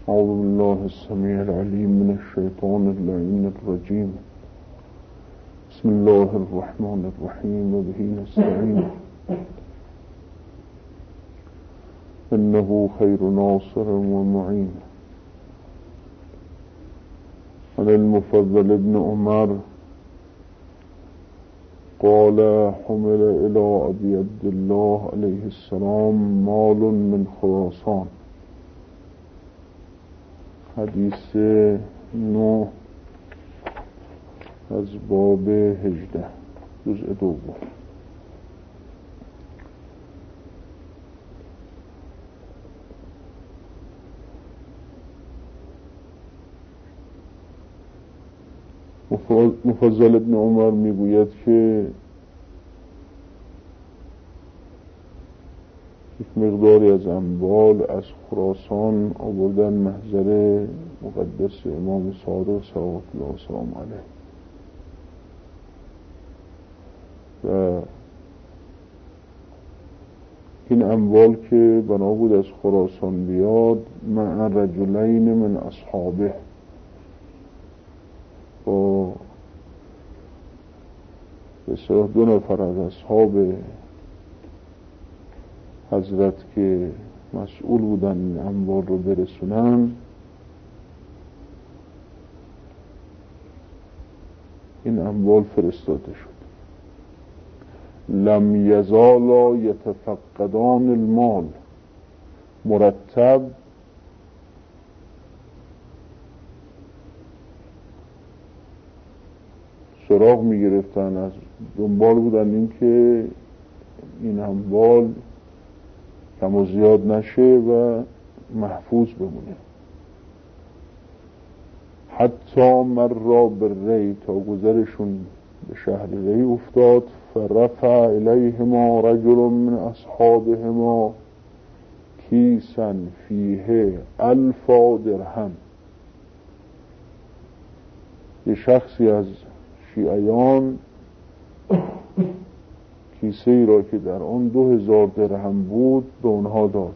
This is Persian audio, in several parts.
أعوذ بالله السميع العليم من الشيطان اللعين الرجيم. بسم الله الرحمن الرحيم وبه نستعين إنه خير ناصر ومعين. عن المفضل ابن عمر قال حمل إلى أبي عبد الله عليه السلام مال من خراسان. حدیث 9 از باب 18 جزء دوم. مفضل ابن عمر میگوید که یک مقداری از اموال از خراسان آوردن محضر مقدس امام صادق صلوات الله و سلام علیه و این اموال که بنا بود از خراسان بیاد مع رجلین من اصحابه، با بسیار 2 نفر از اصحاب حضرت که مسئول بودن این اموال رو برسونن، این اموال فرستاده شد. لم یزالا یتفقدان المال، مرتب سراغ می گرفتن، از دنبال بودن این که این اموال کم و زیاد نشه و محفوظ بمونه. حتی مرا به ری، تا گذرشون به شهر ری افتاد. فرفع الیهما رجل من اصحابهما کیسا فیه 1000 درهم. یه شخصی از شیعیان کیسه ای را که در آن 2000 درهم بود به اونها داد.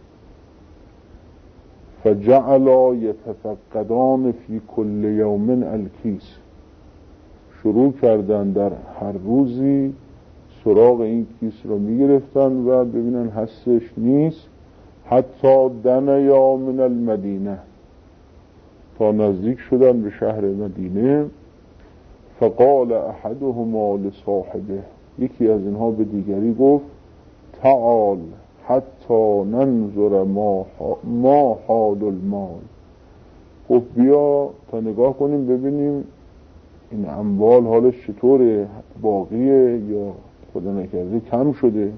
فجعلا یتفقدان فی کل یوم الکیس، شروع کردن در هر روزی سراغ این کیس را میگرفتن و ببینن هستش نیست. حتی دنیا من المدینه، تا نزدیک شدن به شهر مدینه. فقال احدهما لصاحبه، یکی از اینها به دیگری گفت تعال حتی ننظر ما حال المال. خب بیا تا نگاه کنیم ببینیم این اموال حالش چطوره، باقیه یا خدا نکرده کم شده.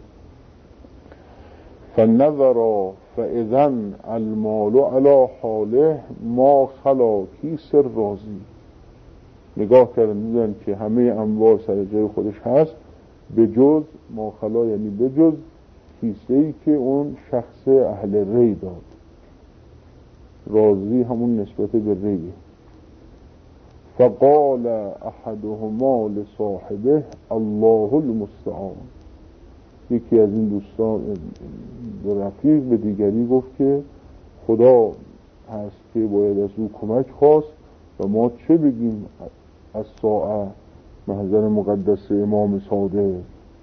فنظرا فاذن المال علی حاله ما خلا کیس رازی. نگاه کردن دیدن که همه اموال سر جای خودش هست به جز ما خلا، یعنی به جز کیسه‌ای که اون شخص اهل ری داد. رازی همون نسبت به ریه. فقال احدهما لصاحبه الله المستعان. یکی از این دوستان رفیق به دیگری گفت که خدا هست که باید از او کمک خواست و ما چه بگیم از ساعه محضر مقدس امام صادق.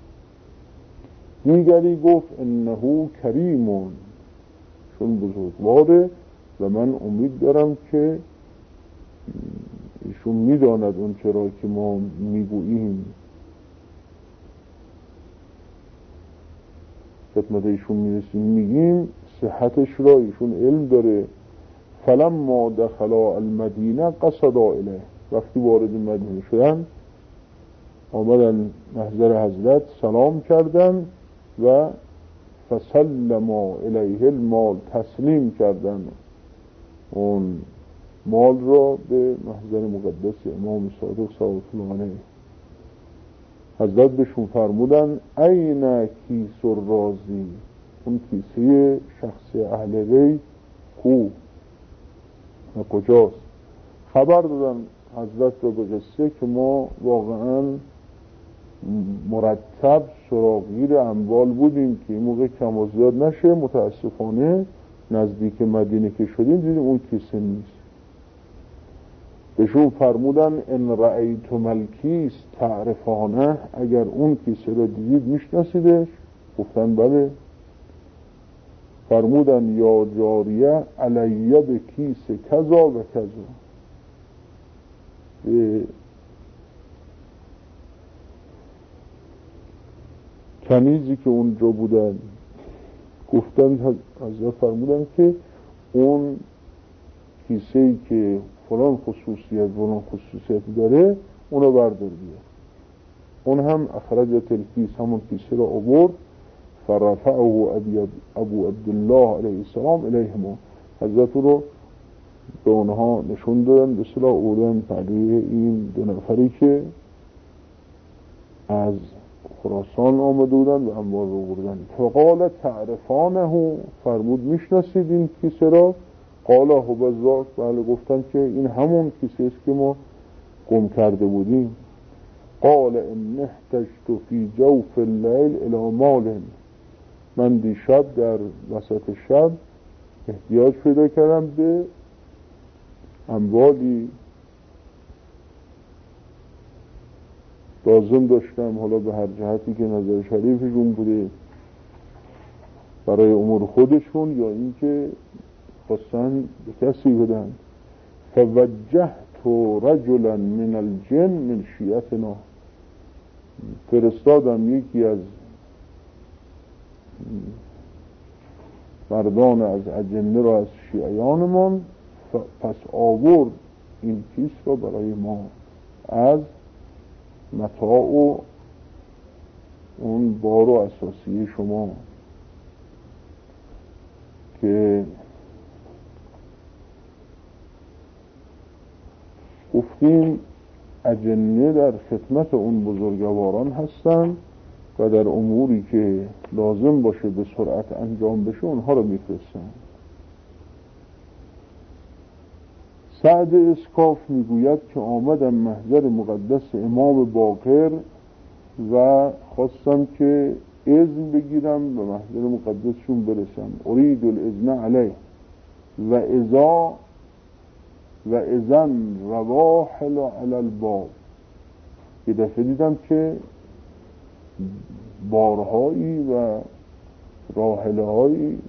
دیگری گفت انه کریمون، چون بزرگواره و من امید دارم که ایشون میداند اون چرا که ما میگوییم، خدمت ایشون میرسیم میگیم صحتش را ایشون علم داره. فلما دخلا المدینه قصدا الیه، وقتی وارد مدینه شدن آمدن محضر حضرت سلام کردن و فسلما الیه المال، تسلیم کردن اون مال را به محضر مقدس امام صادق صلوات الله علیه. حضرت بهشون فرمودن این کیس الرازی، اون کیسه شخص اهل ری خوب و کجاست. خبر دادن حضرت را به قصه که ما واقعا مرتب سراغگیر اموال بودیم که این موقع کم و زیاد نشه. متاسفانه نزدیک مدینه که شدیم دیدیم اون کیسه نیست. بهشون فرمودن ان رأیتم الکیس تعرفانه، اگر اون کیسه رو دیدید میشناسیدش؟ گفتن بله. فرمودن یا جاریه علیه به کیس کذا و کذا، به کنیزی که اونجا بودن گفتن، حضرت فرمودن که اون کیسه‌ای که فلان خصوصیت داره اونو بردار بیار. اون هم اخرجت الکیس، همون کیسه رو آورد. فرفعه ابو عبدالله علیه السلام الیهما، حضرت رو به اونها نشون دادن، به صلاح اولن پروی این دو نفری که از خراسان آمده بودن و اموال رو بردن. فقال تعرفانه، فرمود میشناسید این کیسه را؟ قال هو بذاک، بله. گفتن که این همون کیسه است که ما گم کرده بودیم. قال ان احتجت فی جوف اللیل الی مال، من دیشب در وسط شب احتیاج پیدا کردم به اموالی، لازم داشتم، حالا به هر جهتی که نظر شریفشون بوده، برای امور خودشون یا اینکه خواستن به کسی بدن. فوجهت رجلا من الجن من شیعتنا، فرستادم یکی از مردان از اجنه را از شیعیانمان، پس آورد این کیس را برای ما از متاع و اون بار و اساسی شما که گفتیم اجنه در خدمت اون بزرگواران هستند و در اموری که لازم باشه به سرعت انجام بشه اونها رو میفرستن. سعد اسکاف میگوید که آمدم محضر مقدس امام باقر و خواستم که اذن بگیرم به محضر مقدسشون برسم. اريد الاذن علیه و اذن رواحل علی الباب. یه دفعه دیدم که بارهایی و راحله هایی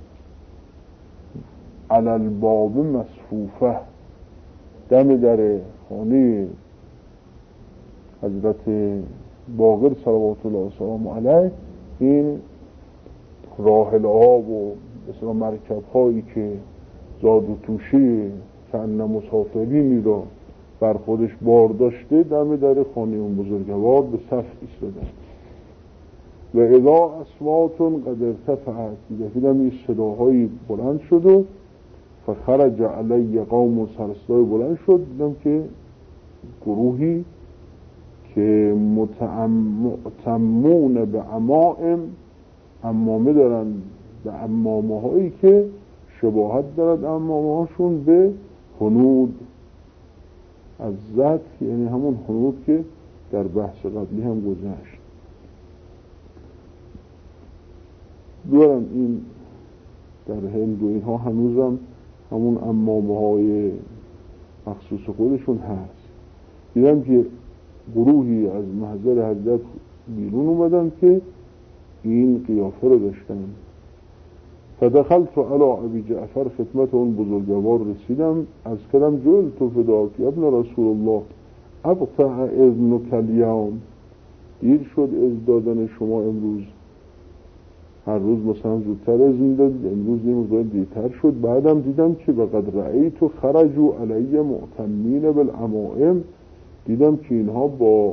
علی الباب مصفوفه، دم در خانه حضرت باقر صلوات الله و سلام علیه این راحله ها و مثلا مرکب هایی که زاد و توشی چند مسافرینی را بر خودش بار داشته دم در خانه اون بزرگوار به صف ایستادن. و اذا اصواتون قد ارتفعت، دیدم این صداهایی بلند شد و فخرج علی قوم و سرصدای بلند شد. دیدم که گروهی که معتمون به عمائم، عمامه دارن، به عمامه هایی که شباهت دارد عمامه هاشون به هنود از ذات، یعنی همون هنود که در بحث قبلی هم گذشت. دارن این در هند و اینها هنوزم همون عمامه های مخصوص خودشون هست. دیدم که گروهی از محضر حضرت بیرون اومدن که این قیافه رو داشتن. فدخلت علی ابی جعفر، خدمت اون بزرگوار رسیدم، از کلم جلت فداک ابن رسول الله ابطع اذنک الیوم، دیر شد اذن دادن شما امروز، هر روز مثلا زودتر اذن داد، امروز یه مقدار دیرتر شد. بعدم دیدم که وقد رأیت خرجوا علی معتمین بالعمائم، دیدم که اینها با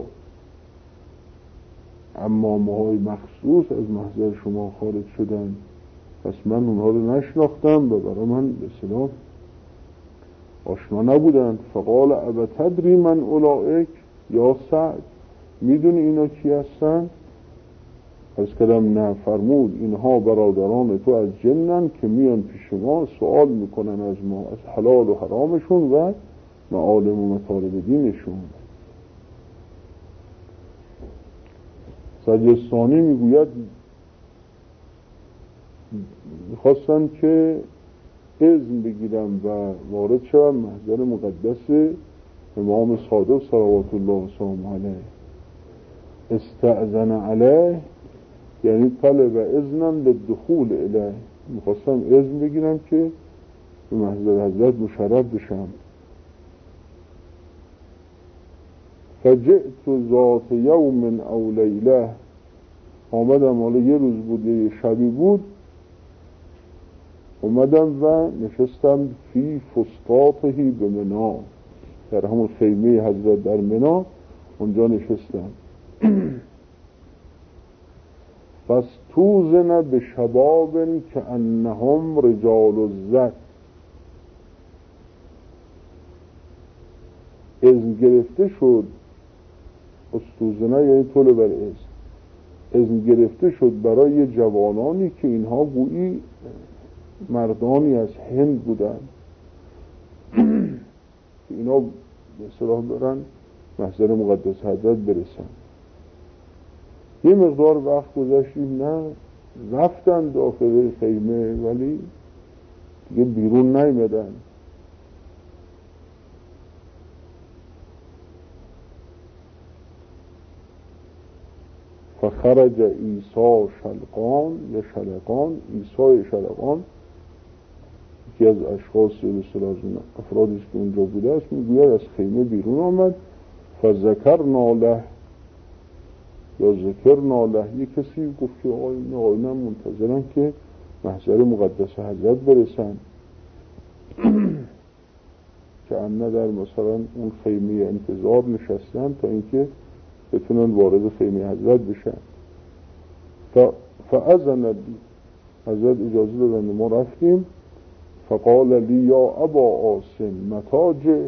عمامه های مخصوص از محضر شما خارج شدن، پس من اونها رو نشناختم و برای من به اصطلاح آشنا نبودن. فقال ابتدری من اولئک یا سعد، میدونی اینا کی هستن؟ از کلم نه. فرمود اینها برادران تو از جنن که میان پیش ما سوال میکنن از ما از حلال و حرامشون و معالم و مطالب دینشون. سجستانی میگوید میخواستن که اذن بگیرم و وارد شوم محضر مقدس امام صادق صلوات الله و سلامه علیه. استأذن علیه یعنی طلب اذنا للدخول الیه، میخواستم اذن بگیرم که به محضر حضرت مشرف بشم. فجئت ذات یوم او لیله، آمدم، حالا یه روز بود یه شبی بود، اومدم و نشستم فی فسطاطهی به منا، در همون خیمه حضرت در منا اونجا نشستم. فاستوزن به شباب که انهم رجال الزد، اذن گرفته شد، استوزنه یعنی طول بر اذن گرفته شد برای جوانانی که اینها گویی مردانی از هند بودن که اینا به اصطلاح برن محضر مقدس حضرت برسن. یه مقدار وقت گذشتیم، نه رفتن داخل خیمه ولی دیگه بیرون نیمدن. فخرج عیسی شلقان یا شلقان، عیسی شلقان یکی از اشخاص از افرادی که اونجا بوده است، میگوید از خیمه بیرون آمد. فذکرنا له یا ذکرنا له، یک کسی گفت که آقایونم منتظرن که محضر مقدس حضرت برسن که انه در مثلا اون خیمه انتظار نشستن تا اینکه بتونن وارد خیمه حضرت بشن. فاذن لی، حضرت اجازه دادن، ما رفتیم. فقال لی یا ابا عاصم متی جئت،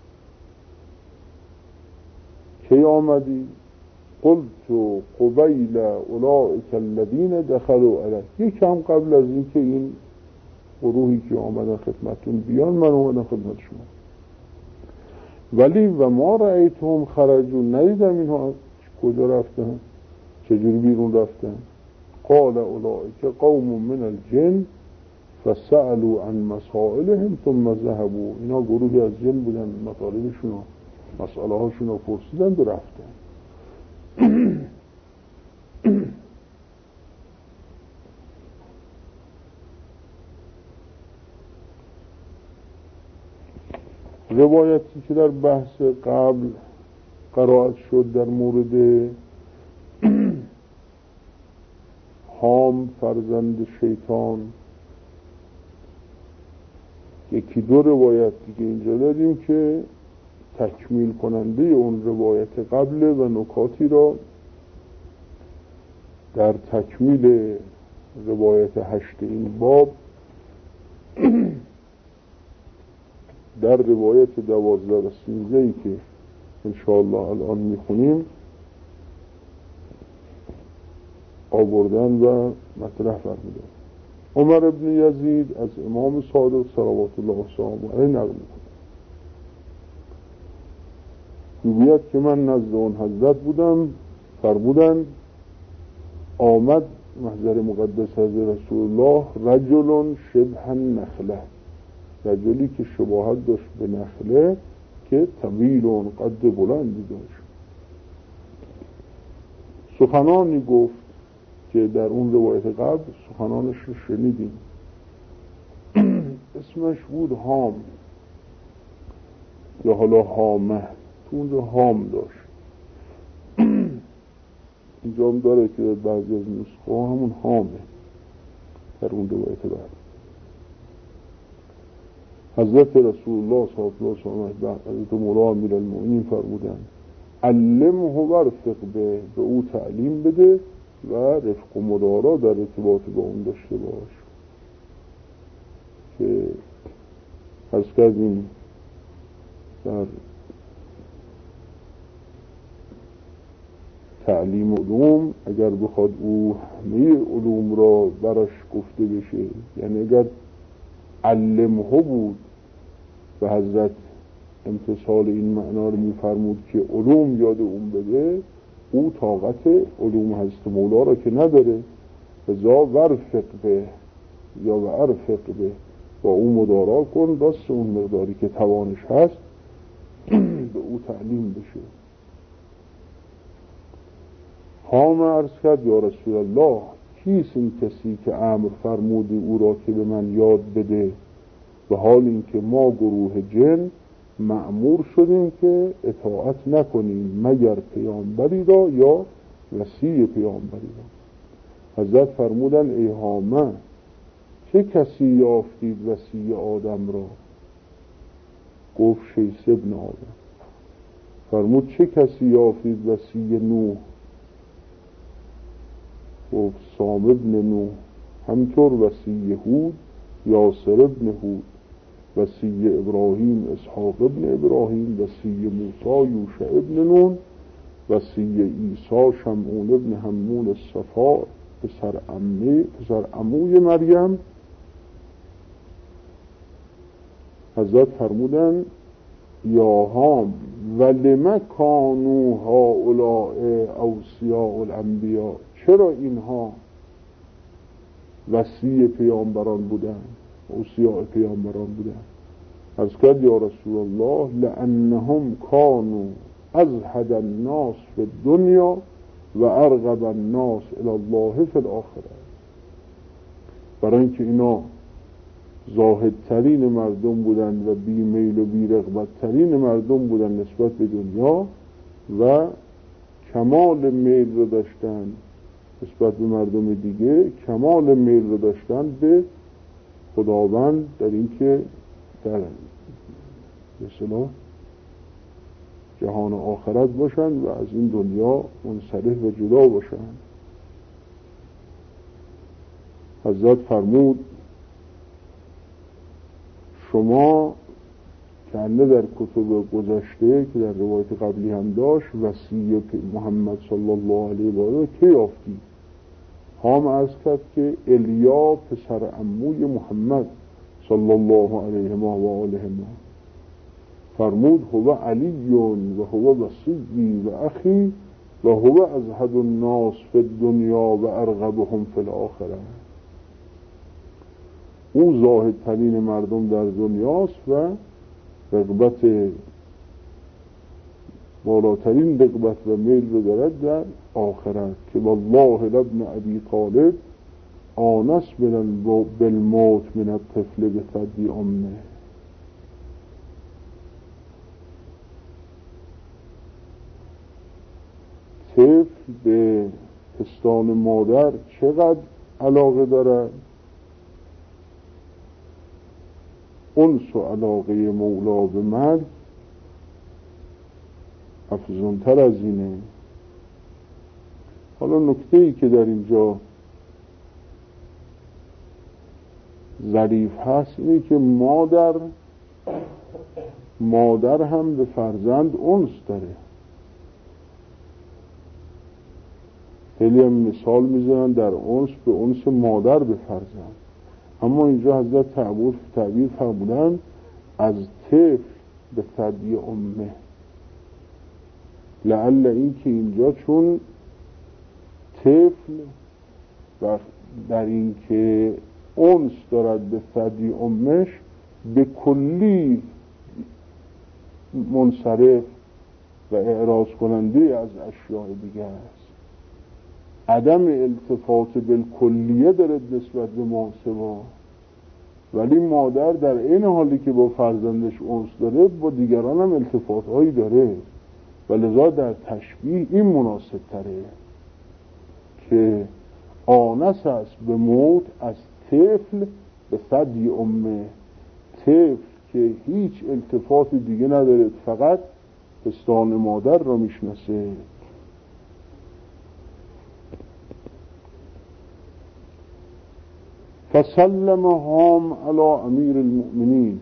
کی آمدی؟ قلت قبیل اولئک الذین دخلوا علیه، یکم قبل از اینکه این گروهی که آمدن خدمتون بیان من اومدم خدمت شما. ولی و ما رأیتهم خرجون، ندیدم اینها کجا رفتن، چجوری بیرون رفتن. قال اولئک قوم من الجن فسألوا عن مسائلهم ثم ذهبوا، اینا گروهی از جن بودن، مطالبشون و مسئله هاشون رو پرسیدن و رفتن. روایتی که در بحث قبل قرائت شد در مورد حام فرزند شیطان، یکی دو روایت دیگه اینجا داریم که تکمیل کننده اون روایت قبل و نکاتی را در تکمیل روایت 8 این باب در روایت 12 و 13 که انشاءالله الان میخونیم آوردن و مطرح فرمودن. عمر ابن یزید از امام صادق صلوات الله و سلامه علیه نقل میگوید که من نزد اون حضرت بودم، فرمودند آمد محضر مقدس حضرت رسول الله رجل شبه نخله، رجلی که شباهت داشت به نخله که طویل و قد بلندی داشت. سخنانی گفت که در اون روایت قبل سخنانش رو شنیدیم. اسمش بود حام یا حالا حامه، تو اونجا حام داشت. اینجا هم داره که بعضی از نسخه همون حامه در اون روایت بعد. حضرت رسول الله صلی الله علیه و آله حضرت مولا امیرالمؤمنین فرمودند علمه ورفق به او تعلیم بده و رفق و مدارا در ارتباط با اون داشته باش. که عرض کردیم در تعلیم علوم اگر بخواد او همه علوم را برش گفته بشه، یعنی اگر علمه بود و حضرت امتصال این معنا رو میفرمود که علوم یاد اون بده، او طاقت علوم حضرت مولا را که نداره، فضا ورفق به یا ورفق به با او مدارا کن، راست اون مقداری که توانش هست به او تعلیم بشه. هام عرض کرد یا رسول الله کیست این کسی که امر فرمودی او را که به من یاد بده، به حال اینکه ما گروه جن مأمور شدیم که اطاعت نکنیم مگر پیامبری را یا وصی پیامبری را. حضرت فرمودن ای هامه چه کسی یافتید وصی آدم را؟ گفت شیث ابن آدم. فرمود چه کسی یافتید وصی نوح؟ گفت سام ابن نوح. همطور وصی هود یاسر ابن هود، وصی ابراهیم اسحاق ابن ابراهیم، وصی موسی یوشع ابن نون، وصی عیسی شمعون ابن حمون الصفار پسر عموی مریم. حضرت فرمودن یا هام ولم کانوا هؤلاء اوصیاء الانبیاء، چرا اینها وصی پیامبران بودن، اوصیاء پیامبران بودن؟ عرض کرد یا رسول الله لانهم کانوا ازهد الناس فی الدنیا و ارغب الناس الی الله فی الاخره. برای اینکه اینا زاهدترین مردم بودن و بی میل و بی رغبتترین مردم بودن نسبت به دنیا و کمال میل رو داشتن نسبت به مردم دیگه، کمال میل رو داشتن به خداوند در اینکه در مثلا جهان آخرت باشن و از این دنیا منصرف و جدا باشن. حضرت فرمود شما کنده در کتب گذشته که در روایت قبلی هم داشت وصی محمد صلی الله علیه و آله که یافتی؟ هام عرض کرد که الیا پسر عموی محمد صلی الله علیه و آله ما. فرمود هو علی و هو وصی و اخی و هو ازهد الناس فی الدنیا و ارغبهم فی الاخره. او زاهد ترین مردم در دنیاست و رغبت بالاترین رغبت و میل رو دارد در آخرت که والله لابن ابی طالب آنس بالموت من الطفل بثدی امه. طفل به پستان مادر چقدر علاقه دارد؟ انس و علاقه مولا به مرگ افزونتر از اینه. حالا نکته ای که در اینجا ظریف هست اینه که مادر هم به فرزند انس داره. خیلی هم مثال میزنن در انس به انس مادر به فرزند، اما اینجا حضرت تعبیر فرمودن از طفل به ثدی امه. لعل این که اینجا چون طفل و در این که انس دارد به ثدی امش به کلی منصرف و اعراض کننده از اشیاء دیگه است. عدم التفات بالکلیه دارد نسبت به ماسوا، ولی مادر در این حالی که با فرزندش انس داره با دیگران هم التفات هایی داره و لذا در تشبیه این مناسب تره که آنس است به موت از طفل به ثدی امه. طفل که هیچ التفات دیگه نداره، فقط پستان مادر را میشناسه. فسلم هام علی امیر المؤمنین.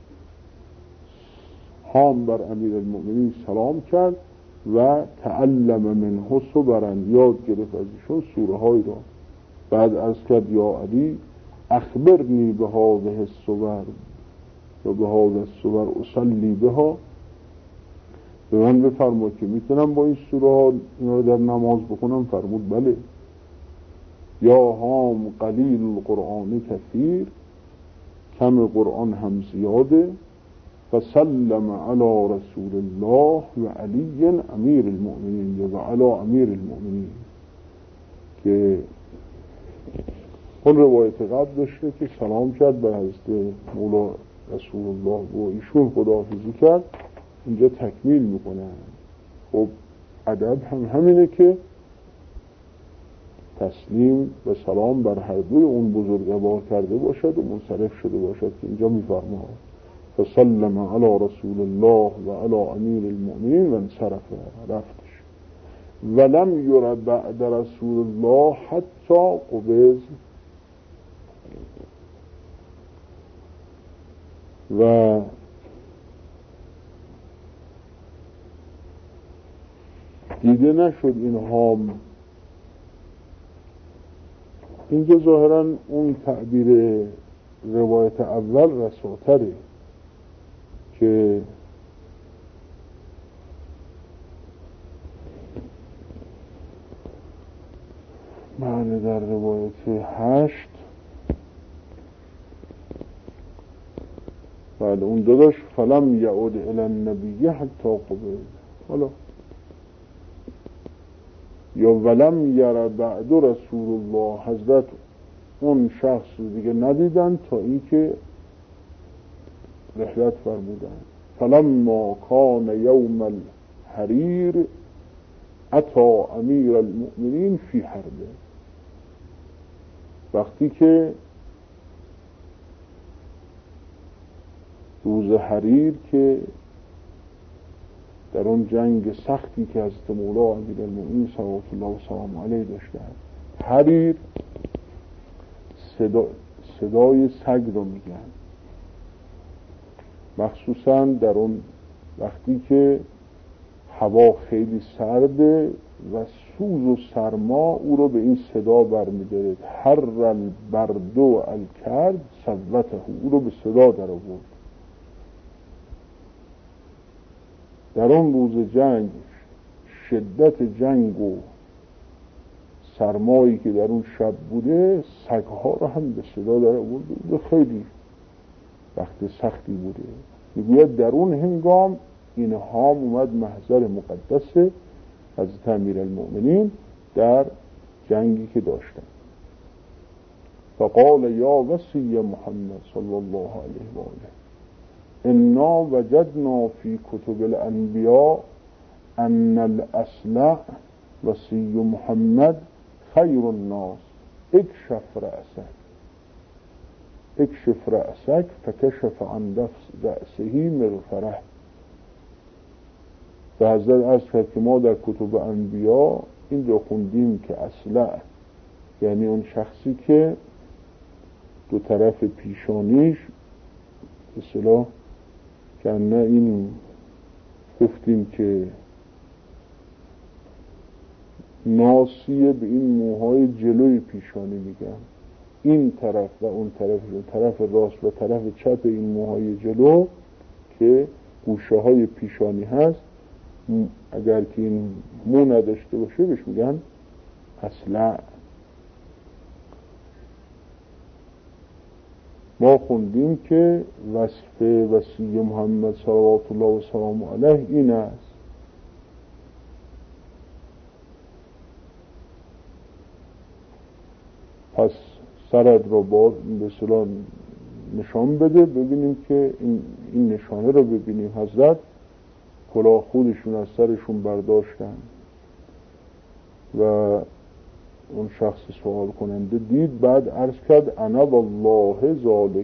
هام بر امیر المؤمنین سلام کرد و تعلم منه صبرا، یاد گرفت از ایشون سوره های را. بعد عرض کرد یا علی اخبرنی به هذه الصور و به هذه الصور اصلی بها. به من بفرما که میتونم با این سوره ها اینا در نماز بخونم؟ فرمود بله. یا هام قلیل القرآن کثیر کم قرآن هم زیاده. فسلم علی رسول الله و علی امیر المؤمنین یا و علی امیر المؤمنین، که اون روایت قبل داشته که سلام کرد به حضرت مولا رسول الله و ایشون خداحافظی کرد، اینجا تکمیل میکنن. خب ادب هم همینه که تسلیم و سلام بر هر دوی اون بزرگوار کرده باشد و منصرف شده باشد، که اینجا میفرماد فسلم علی رسول الله و علی امیر المؤمنین و انصرف، رفتش. ولم یر بعد رسول الله حتی قبض، و دیده نشد اینها. اینجا ظاهرا اون تعبیر روایت اول رساتره که معنی در روایت 8 بعد اون داداش فلم یعود الی النبی حتی قبض، حالا یا ولم یر بعد رسول الله، حضرت اون شخص رو دیگه ندیدن تا اینکه رحلت فرمودن. فلما کان یوم الحریر اتی امیر المؤمنین فی حربه، وقتی که روز حریر که در اون جنگ سختی که حضرت مولا امیرالمؤمنین صلوات الله و سلام علیه داشتند، حریر صدای سگ رو میگن، مخصوصا در اون وقتی که هوا خیلی سرده و سوز و سرما او رو به این صدا برمی‌داره، حر البرد الکرد صوته، او رو به صدا در آورد. در اون روز جنگ، شدت جنگ و سرمایی که در اون شب بوده، سگها رو هم به صدا در آورده بوده، خیلی وقت سختی بوده. میگوید در اون هنگام اینها اومد محضر مقدس حضرت امیرالمؤمنین در جنگی که داشتن. فقال یا وصی محمد صلی الله علیه و آله انا وجدنا فی کتب الانبیاء ان الاصلع وصی محمد خیر الناس اکشف رأسک فکشف عن رأسه مغفره. و حضرت عرض کرد که ما در کتب انبیا این رو خوندیم که اصلع یعنی اون شخصی که دو طرف پیشانیش اصلا که نه این گفتیم که ناسیه به این موهای جلوی پیشانی میگن، این طرف و اون طرف راست و طرف چپ این موهای جلو که گوشه های پیشانی هست، اگر که این مو نداشته باشه بهش میگن اصلع. ما خوندیم که وصف وصی محمد صلوات الله و سلام علیه این است. پس سرد رو باز به اصطلاح نشان بده، ببینیم که این نشانه رو ببینیم. حضرت کلاه خودشون از سرشون برداشتن و اون شخص سوال کننده دید، بعد عرض کرد انا والله ذالک.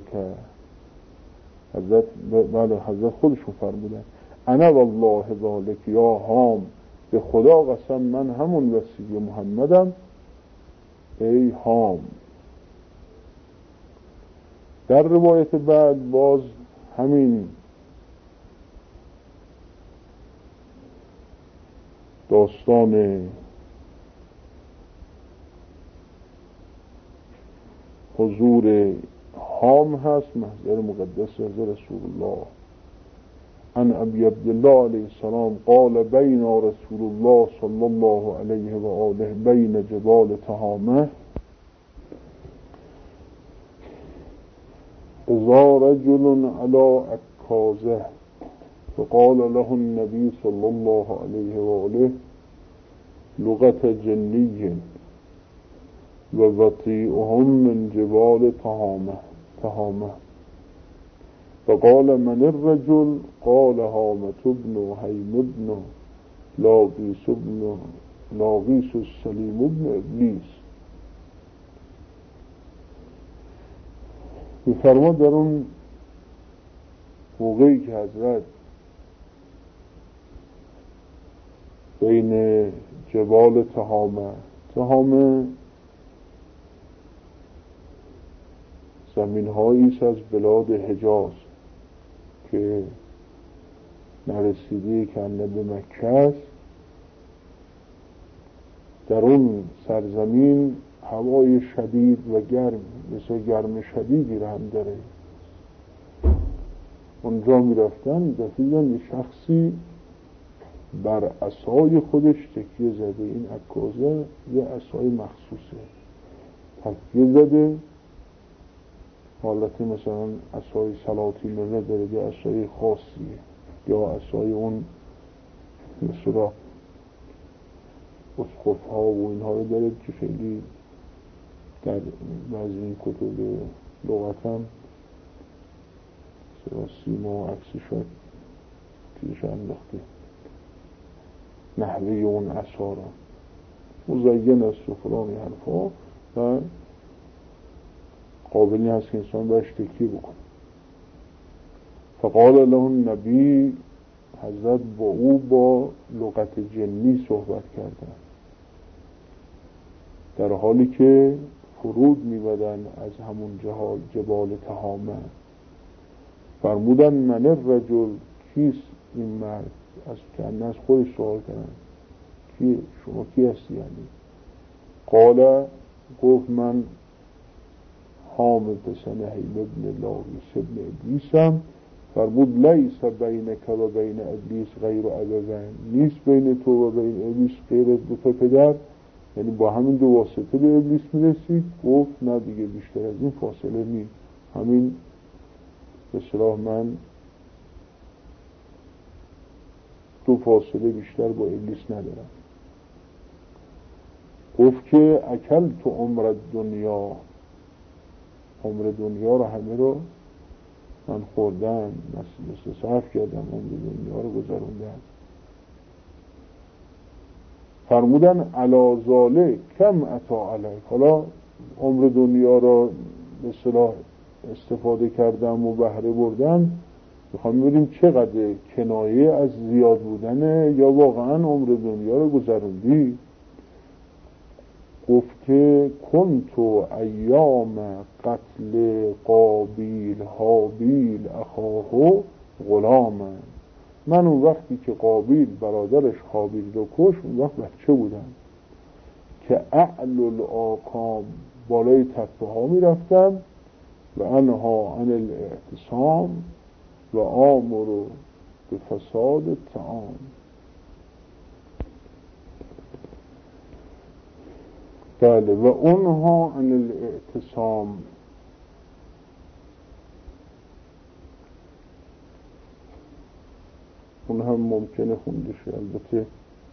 حضرت خودشون فرمودن انا والله ذالک یا هام، به خدا قسم من همون وصی محمدم ای هام. در روایت بعد باز همین داستان حضور هام هست، محضر مقدس حضرت رسول الله. عن ابی عبدالله علیه السلام قال بین رسول الله صلی الله علیه و آله بین جبال تهامه اذا رجل على عکازه فقال له النبي صلى الله عليه وآله لغة جني ووطيئهم من جبال تهامه فقال من الرجل؟ قال هامة بن هيم بن لاغيس السليم بن ابلیس. می‌فرماد در اون موقعی که حضرت بین جبال تهامه زمین هاییست از بلاد حجاز که نرسیده کنده به مکه است. در اون سرزمین هوای شدید و گرم، مثل گرم شدیدی رو هم داره. اونجا می رفتن دیدن یه شخصی بر عصای خودش تکیه زده. این عکازه یه عصای مخصوصه، تکیه زده، حالتی مثلا عصای سلاطین نداره، یه عصای خاصیه، یا عصای اون مثلا اسقف ها و اینها رو داره که خیلی در بعضی این کتب لغت هم سیما و عکسی شد تیرش انداخته نحوه اون عصا را مزین است و فلانی حرفا و قابلی هست که انسان باش تکیه بکنه. فقال له النبی، حضرت با او با لغت جنی صحبت کردن در حالی که فرود می‌بدن از همون جبال تهامه. فرمودن من الرجل، کیست این مرد؟ از خودش سوال کردن کی شما کی هستی؟ یعنی قال، گفت من حامد بن هیم ابن لاغیس ابن ابلیسم. فرمود لیس بینک و بین ابلیس غیر ابوین، نیست بین تو و بین ابلیس غیر دو تا پدر، یعنی با همین دو واسطه به ابلیس میرسید. گفت نه دیگه، بیشتر از این فاصله نیست، همین به اصطلاح من دو فاصله بیشتر با ابلیس ندارم. گفت که اکل تو عمر دنیا، عمر دنیا رو همه رو من خوردم، مثل صرف کردم، عمر دنیا رو گذروندم. فرمودن علا ذالک کم عطا علیک، حالا عمر دنیا رو به اصطلاح استفاده کردم و بهره بردم، میخوام ببینیم چقدر کنایه از زیاد بودنه یا واقعا عمر دنیا رو گذروندی. گفت که کنتو ایام قتل قابیل هابیل اخاهو غلاما، من اون وقتی که قابیل برادرش هابیل رو کش اون وقت بچه بودم که اعل الاقام، بالای تپه ها می رفتم، و انها عن الاعتصام و آمر به فساد الطعام. بله، و اونها عن الاعتصام، اون هم ممکنه خونده شه، البته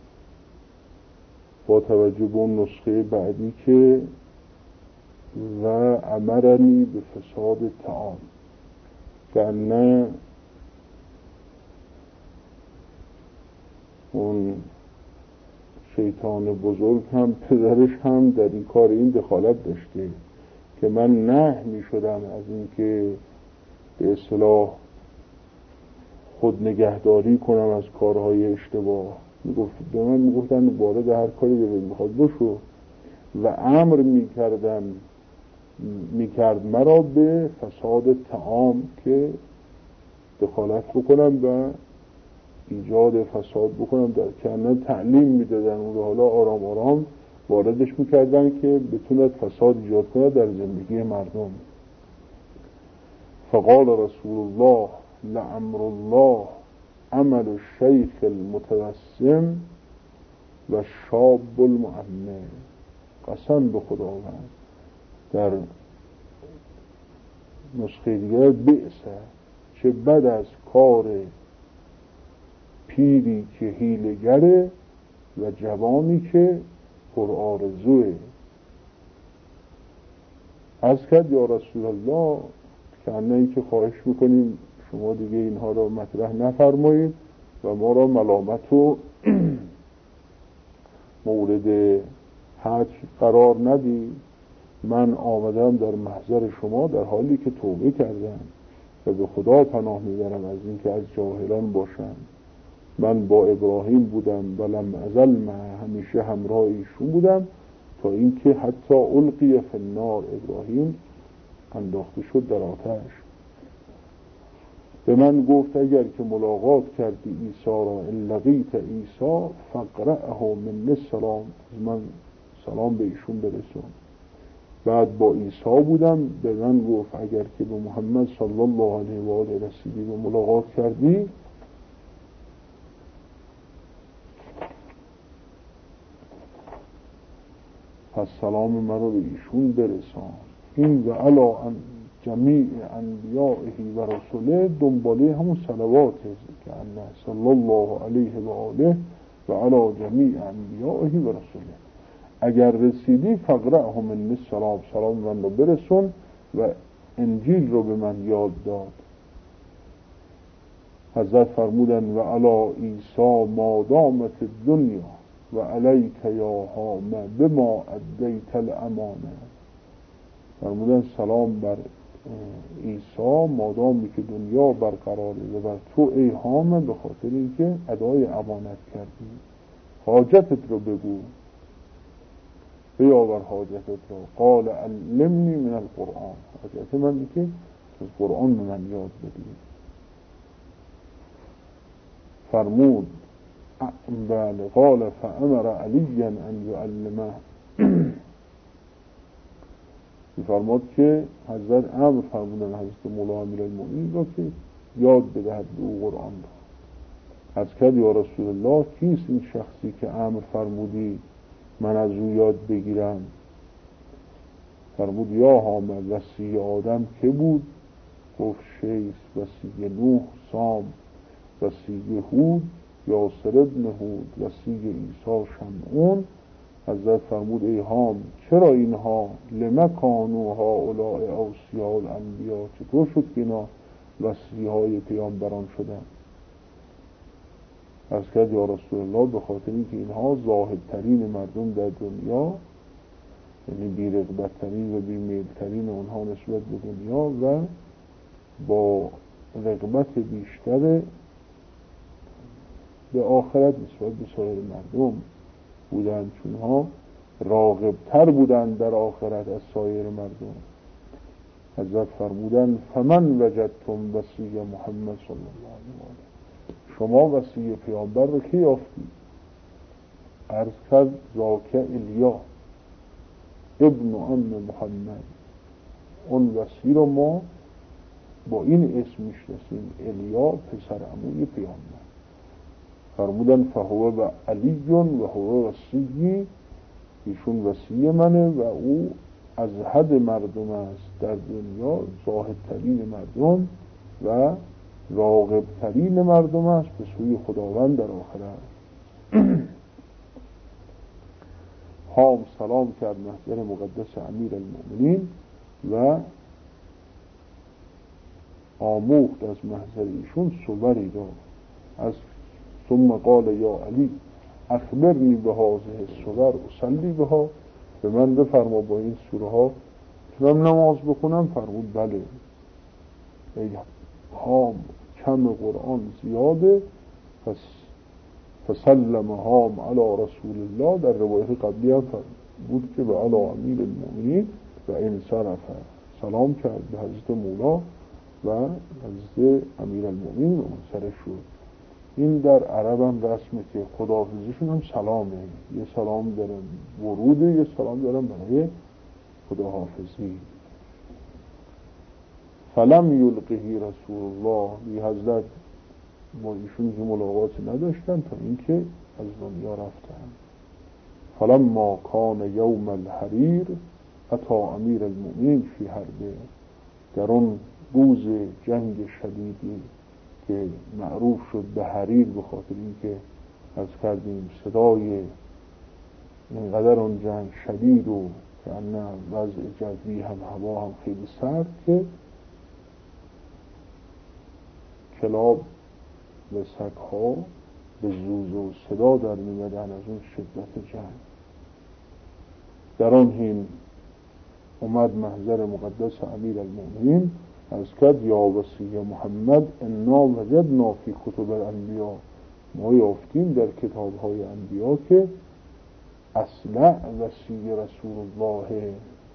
با توجه به اون نسخه بعدی که و امرنی به فساد طعام، که نه اون شیطان بزرگ هم پدرش هم در این کار این دخالت داشته که من نه می شدم از این که به اصطلاح خود نگهداری کنم از کارهای اشتباه. به من میگفتن وارد هر کاری دلت میخواد بشو، و امر میکرد مرا به فساد طعام که دخالت بکنم و ایجاد فساد بکنم، در کنه تعلیم میدادن اون رو، حالا آرام آرام واردش میکردن که بتوند فساد ایجاد کنه در زندگی مردم. فقال رسول الله لعمر الله عمل الشیخ المتوسم و شاب المؤمن، قسم به خداوند در نسخه دیگه بئسه، چه بد از کار پیری که حیله‌گره و جوانی که پرآرزوه. عرض کرد یا رسول الله، که این که خواهش میکنیم شما دیگه اینها را مطرح نفرمایید و ما را ملامت و مورد حج قرار ندید. من آمدم در محضر شما در حالی که توبه کردم و به خدا پناه میبرم از اینکه از جاهلان باشم. من با ابراهیم بودم و لم ازل همیشه همراه ایشون بودم تا اینکه حتی القی فی النار، ابراهیم انداخته شد در آتش. به من گفت اگر که ملاقات کردی عیسی را، ان لقیت عیسی فقرأه من السلام، از من سلام به ایشون برسون. بعد با عیسی بودم، به من گفت اگر که به محمد صلی الله علیه و آله رسیدی و ملاقات کردی، پس سلام من رو به ایشون برسان. این و علا جمیع انبیائه و رسوله دنباله همون صلواته که الله صلی الله علیه و آله و علا جمیع انبیائه و رسوله. اگر رسیدی فقرأه من السلام، سلام من رو برسون و انجیل رو به من یاد داد. حضرت فرمودن و علا عیسی ما دامت الدنیا و علیک یا حامه بما ادیت الامانه. فرمودن سلام بر عیسی مادامی که دنیا برقراره و بر تو ای حامه، به خاطر اینکه ادای امانت کردی. حاجتت رو بگو، بیاور حاجتت رو. قال علمنی من القرآن، حاجت من اینه که از قرآن به من یاد بدی. فرمود بله، قال فامر علیا ان یعلمه، فرمود که حضرت امر فرمودن حضرت مولا امیرالمؤمنین را که یاد بدهد به او قرآن را. از کرد یا رسول الله کیست این شخصی که امر فرمودی من از او یاد بگیرم؟ فرمود یا حامد، وصی آدم که بود؟ گفت شیس. وصی نوح سام، وصی هود یاسر ابن هود، وصی عیسی شمعون. حضرت فرمود ای حام، چرا اینها لما کانوا هؤلاء اوصیاء الانبیاء، چطور شد که اینا وصیهای پیامبران شدن؟ از کرد یا رسول الله به خاطر اینکه اینها زاهدترین مردم در دنیا، یعنی بی‌رغبت‌ترین و بی‌میل‌ترین اونها نسبت به دنیا و با رغبت بیشتر به آخرت نسبت به سایر مردم بودند، چونها راغبتر بودند در آخرت از سایر مردم. حضرت فرمودن فمن وجدتم وصی محمد صلی الله علیه و آله، شما وصی پیامبر رو کی یافتی؟ عرض کرد ذاک الیا ابن ام محمد، اون وصی رو ما با این اسم میشناسیم، الیا پسر عموی پیامبر. فرمودن فهو و علی و هو وصی، ایشون وصی منه و او از حد مردم است در دنیا، زاهدترین مردم و راغبترین مردم است به سوی خداوند در آخرت. حام سلام کرد محضر مقدس امیر المؤمنین و آموخت از محضر ایشون صوری را. از ثم قال یا علی اخبرنی به هذه الصور اصلی بها، به من بفرما با این سوره ها تونم نماز بخونم؟ فرمود بله. ای حام کم قرآن زیاده، پس فسلم حام علی رسول الله. در روایت قبلی هم بود که به علی امیر المؤمنین و انصرف، سلام کرد به حضرت مولا و حضرت امیر المؤمنین و منصرف شد. این در عرب هم رسمه که خداحافظیشون هم سلامه، یه سلام دارن وروده، یه سلام دارن برای خداحافظی. فلم یلقه رسول الله، بی حضرت با ایشون که ملاقاتی نداشتن تا اینکه از دنیا رفتن. فلما کان یوم الحریر اتی امیر المؤمنین فی حربه، در اون روز جنگ شدیدی که معروف شد به حریر، به خاطر اینکه از کردیم صدای اینقدر اون جنگ شدید و که نه وضع جوی هم هوا هم خیلی سرد که کلاب و سگ‌ها به زوز و صدا در می‌آمدن از اون شدت جنگ. در آن حین اومد محضر مقدس امیر المؤمنین از کرد یا وصی محمد انا وجدنا فی کتب الانبیا، ما یافتیم در کتاب‌های انبیا که اصلع وصی رسول الله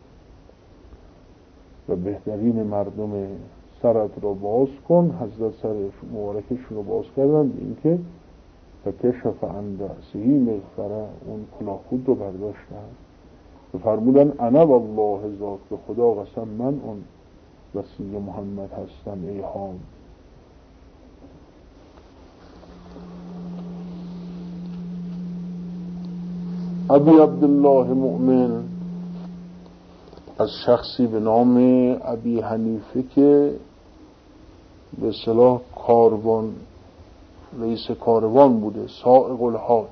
و بهترین مردم سرت را باز کن. حضرت سر مبارکشون رو باز کردن، اینکه فکشف عن رأسه مغفره، اون کلاه خود رو برداشتن و فرمودن انا والله ذاک، به خدا قسم من اون وصی محمد هستم ای حام. ابی عبدالله مؤمن از شخصی به نام ابی حنیفه که به اصطلاح کاروان، رئیس کاروان بوده، سائق الحاج،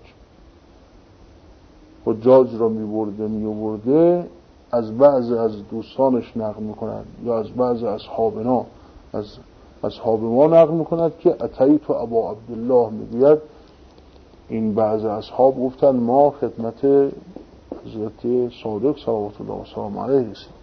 حجاج را می‌برده از بعض از دوستانش نقل می‌کنند یا از بعض اصحابنا، از اصحاب ما نقل می‌کند که اتیت ابا عبدالله، میگوید این بعض اصحاب گفتن ما خدمت حضرت صادق صلوات الله و سلام علیه رسیدیم.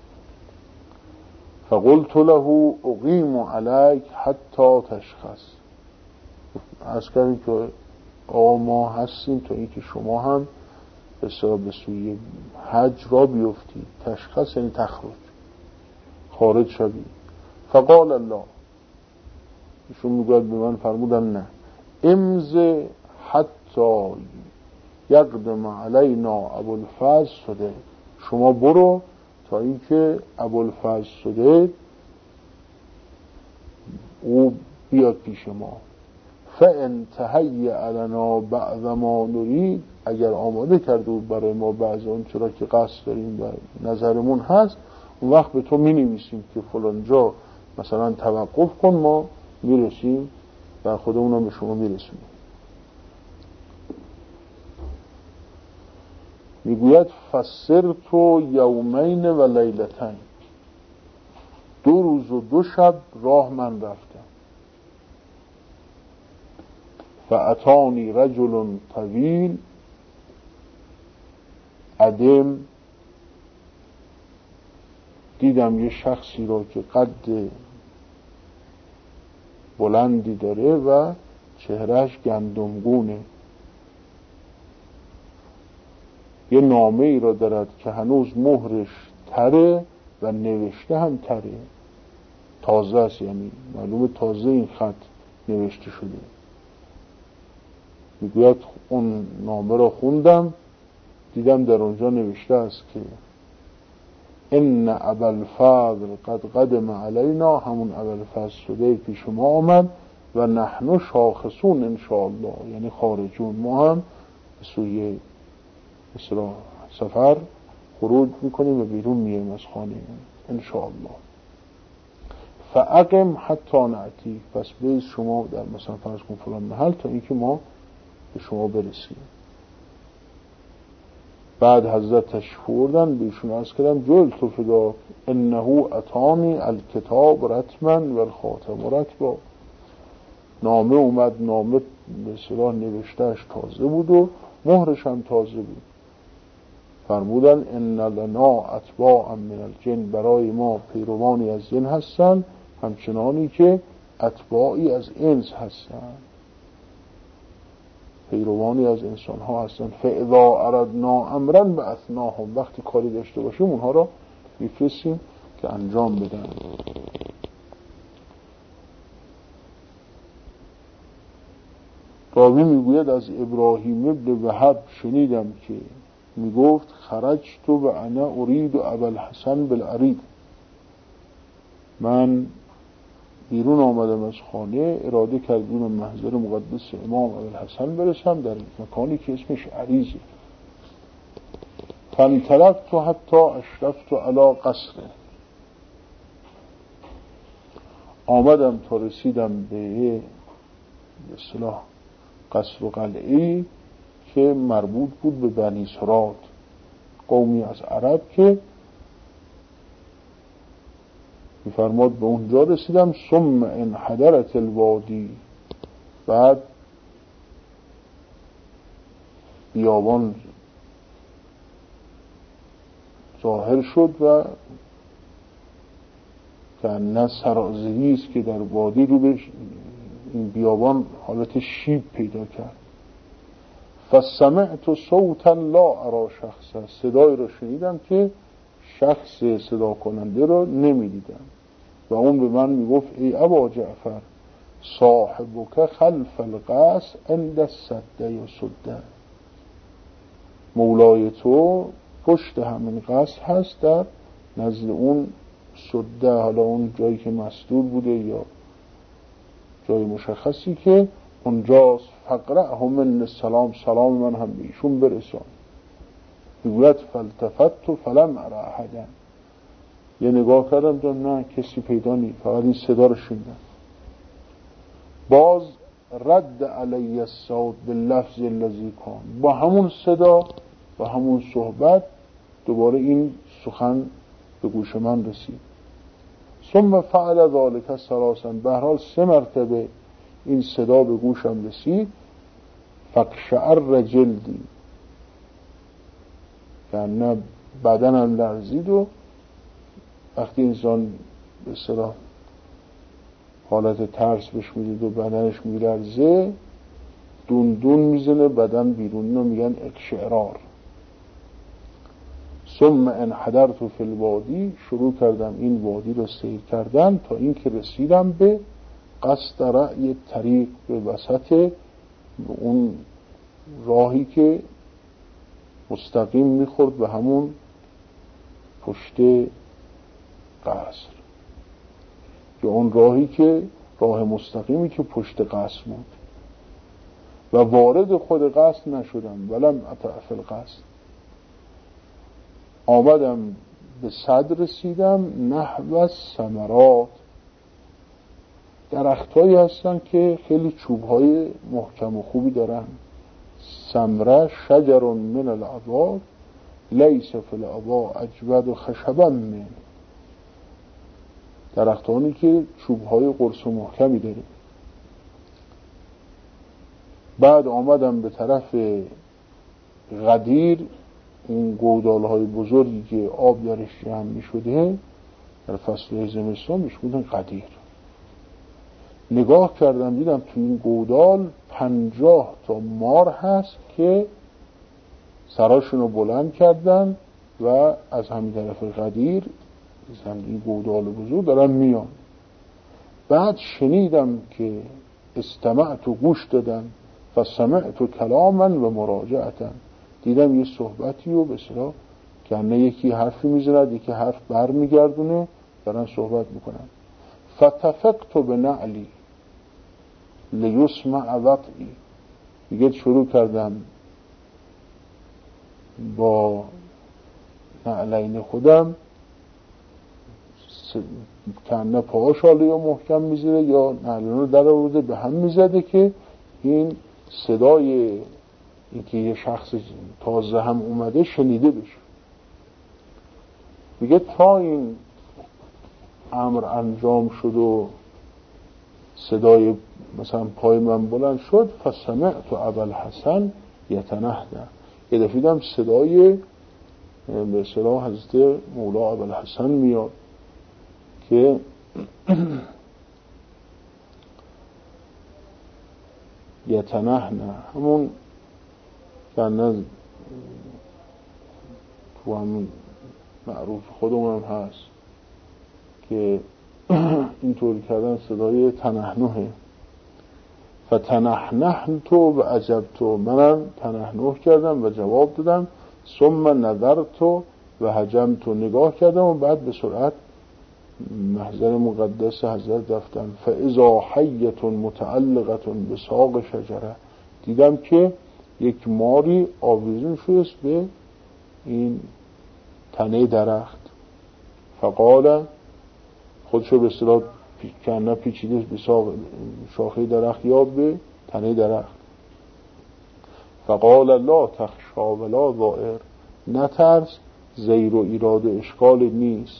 فقلت له اقیم علیک حتی تشخص، از کردیم که آقا ما هستیم تا اینکه شما هم به سوی حج را بیفتید. تشخص یعنی تخرج، خارج شدید. فقال الله، ایشون میگوید به من فرمودن نه، امض حتی یقدم علینا ابوالفضل صدیق، شما برو تا اینکه ابوالفضل صدیق او بیاد پیش ما. فان تهیأ لنا بعض ما نرید، اگر آماده کرده بود برای ما بعض اون چرا که قصد داریم و نظرمون هست، اون وقت به تو می نویسیم که فلان جا مثلا توقف کن، ما میرسیم و خودمون هم به شما میرسونیم. میگوید فسرت یومین و لیلتین، 2 روز و 2 شب راه من رفتم. فاتانی رجل طویل ادم، دیدم یه شخصی را که قد بلندی داره و چهرهش گندمگونه، یه نامه ای را دارد که هنوز مهرش تره و نوشته هم تره، تازه است، یعنی معلومه تازه این خط نوشته شده. میگوید اون نامه را خوندم، دیدم در اونجا نوشته است که ان ابوالفضل قد قدم علینا، همون ابوالفضل شده پیش ما آمد و نحن شاخصون ان شاء الله، یعنی خارجون، ما هم به سوی سفر خروج میکنیم و بیرون میایم از خانه ان شاء الله. فاقم حتی نأتی، پس بیز شما در مثلا فرض کن فلان محل تا اینکه ما به شما برسیم. بعد حضرت تشریف آوردن، بهشون عرض کردم جلت فدا انه اتانی الکتاب رتما و الخاتم رتبا، نامه اومد، نامه به اصطلاح نوشتهش تازه بود و مهرش هم تازه بود. فرمودن ان لنا اتباعا من الجن، برای ما پیروانی از جن هستن همچنانی که اتباعی از انس هستن، پیروانی از انسان ها هستن. فاذا اردنا امرا بعثناهم، وقتی کاری داشته باشیم اونها را میفرستیم که انجام بدن. راوی میگوید از ابراهیم ابن وهب شنیدم که میگفت خرجت و انا اريد ابوالحسن بالعرید، من بیرون آمدم از خانه، اراده کردم محضر مقدس امام ابوالحسن برسم در مکانی که اسمش عریضه. فانطلقت حتی اشرفت علی قصره، آمدم تا رسیدم به اصطلاح قصر و قلعه‌ای که مربوط بود به بنی سراد، قومی از عرب که می‌فرماد به اونجا رسیدم. ثم انحدرت الوادی، بعد بیابان ظاهر شد و نه سرازیری است که در وادی رو به این بیابان حالت شیب پیدا کرد. فسمعت صوتا لا ارى شخصا، صدای رو شنیدم که شخص صدا کننده رو نمیدیدم و اون به من میگفت ای ابا جعفر صاحبک خلف القصر عند السده یا سده، مولای تو پشت همین قصر هست در نزد اون سده، حالا اون جایی که مستور بوده یا جای مشخصی که اونجاست. فقرأه من السلام، سلام من هم به ایشون برسان. میگوید فالتفت فلم ارى احدا، یه نگاه کردم دیدم نه کسی پیدا نیست، فقط این صدا رو شنیدم. باز رد علی الصوت باللفظ الذی کان، با همون صدا با همون صحبت دوباره این سخن به گوش من رسید. ثم فعل ذلك ثلاثا، به هر حال 3 مرتبه این صدا به گوشم رسید. فقشعر جلدی، یعنی بدنم لرزید و وقتی انسان به اصطلاح حالت ترس بهش میدید و بدنش میلرزه دون دون میزنه بدن بیرون، اینو میگن اقشعرار. ثم انحدرت فی الوادی، شروع کردم این وادی رو سیر کردن تا اینکه رسیدم به قصد رأی طریق، به وسط اون راهی که مستقیم میخورد به همون پشت قصر، یا اون راهی که راه مستقیمی که پشت قصر بود و وارد خود قصر نشدم. ولم اطع فی القصر، آمدم به صد رسیدم. نحو الثمرات، درختایی هستن که خیلی چوبهای محکم و خوبی دارن. ثمره شجر من العباد لیس فی العبا اجود خشبا من، درختانی که چوبهای قرص و محکمی داره. بعد آمدم به طرف غدیر، این گودالهای بزرگی که آب درش جمع می شده در فصل زمستان میش بودن غدیر. نگاه کردم دیدم تو این گودال 50 تا مار هست که سراشون رو بلند کردن و از همین طرف غدیر این گودال بزرگ دارن میان. بعد شنیدم که استمعت و گوش دادن فسمعت و کلاما و مراجعتا، دیدم یه صحبتی و به اصطلاح که نه یکی حرفی میزند یکی حرف بر میگردونه دارن صحبت میکنن. فتفقت بنعلی لیسمع وطئی، دیگه شروع کردم با نعلین خودم کنه پاهاش یا محکم میزیره یا نعلین رو در آورده به هم میزده که این صدای اینکه یه شخص تازه هم اومده شنیده بشه. میگه تا این امر انجام شد و صدای مثلا پای من بلند شد، فسمعت ابوالحسن یتنهده، یه دفعه دیدم صدای به اصطلاح حضرت مولا ابوالحسن میاد که یتنهنه همون کنه تو همون معروف خودمون هم هست که اینطوری کردن صدای تنحنه. فتنحنحت و عجبت، منم تنحنح کردم و جواب دادم. ثم نظرت و هجمت، نگاه کردم و بعد به سرعت محضر مقدس حضرت رفتم. فاذا حیة متعلقة بساق شجره، دیدم که یک ماری آویزون شده به این تنه درخت. فقال، خودشو به اصطلاح کنه پیچیده به شاخه درخت یا به تنه درخت. فقال لا تخشا ولا ضائر، نترس، زیر و ایراد و اشکال نیست.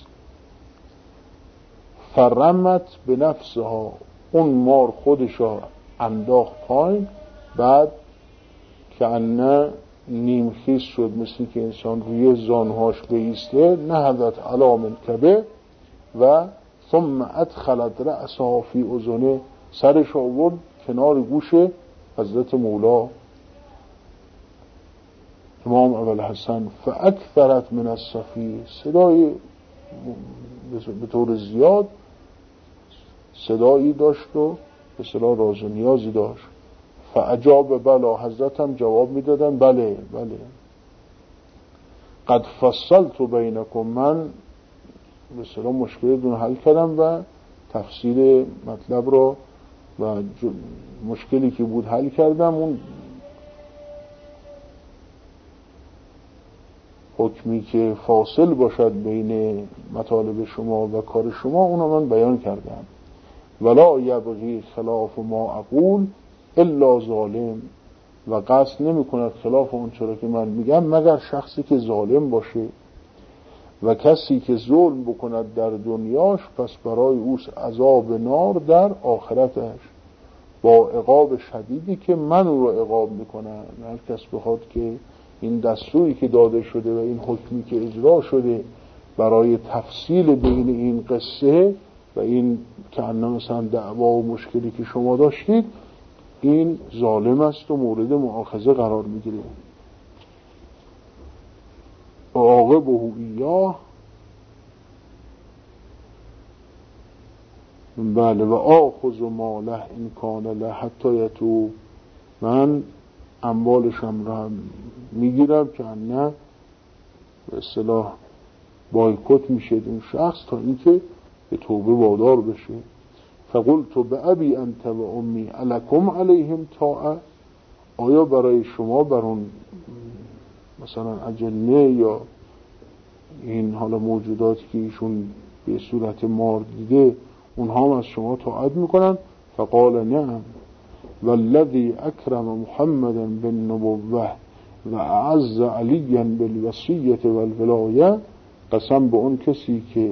فرمت به نفسها، اون مار خودشا انداخت پایین، بعد که انه نیمخیز شد، مثل که انسان روی زانهاش بیسته، نهضت علی منکبه و ثم ادخلت رأسها فی اذنه، سرش آورد کنار گوش حضرت مولا امام ابوالحسن. فاکثرت من الصفیر، صدای به طور زیاد صدایی داشت و به صلاح راز و نیازی داشت. فاجاب بلا، حضرت هم جواب میدادن بله بله. قد فصلت بینکم، من به صلاح مشکلتون حل کردم و تفصیل مطلب را و مشکلی که بود حل کردم. اون حکمی که فاصل باشد بین مطالب شما و کار شما، اونو من بیان کردم. ولا یبغی خلاف ما اقول الا ظالم، و قصد نمی کند خلاف اون چرا که من میگم مگر شخصی که ظالم باشه، و کسی که ظلم بکند در دنیاش پس برای اوست عذاب نار در آخرتش، با عقاب شدیدی که من او رو عقاب میکنم. هر کس بخواد که این دستوری که داده شده و این حکمی که اجرا شده برای تفصیل بین این قصه و این که مثلا دعوا و مشکلی که شما داشتید، این ظالم است و مورد مؤاخذه قرار میگیره. عاقبه ایاه، بله، و آخذ ماله این کان له حتی یتوب، من اموالشم را میگیرم که نه به اصطلاح بایکوت میشه این شخص تا اینکه به توبه وادار بشه. فقلت بأبی انت و امی الکم علیهم طاعه، آیا برای شما بر اون مثلا اجنه یا این حالا موجوداتی که ایشون به صورت مار دیده اونها هم از شما طاعت میکنن؟ فقال نعم والذی اکرم محمدا بالنبوه و اعز علیا بالوصیه والولایه، قسم به اون کسی که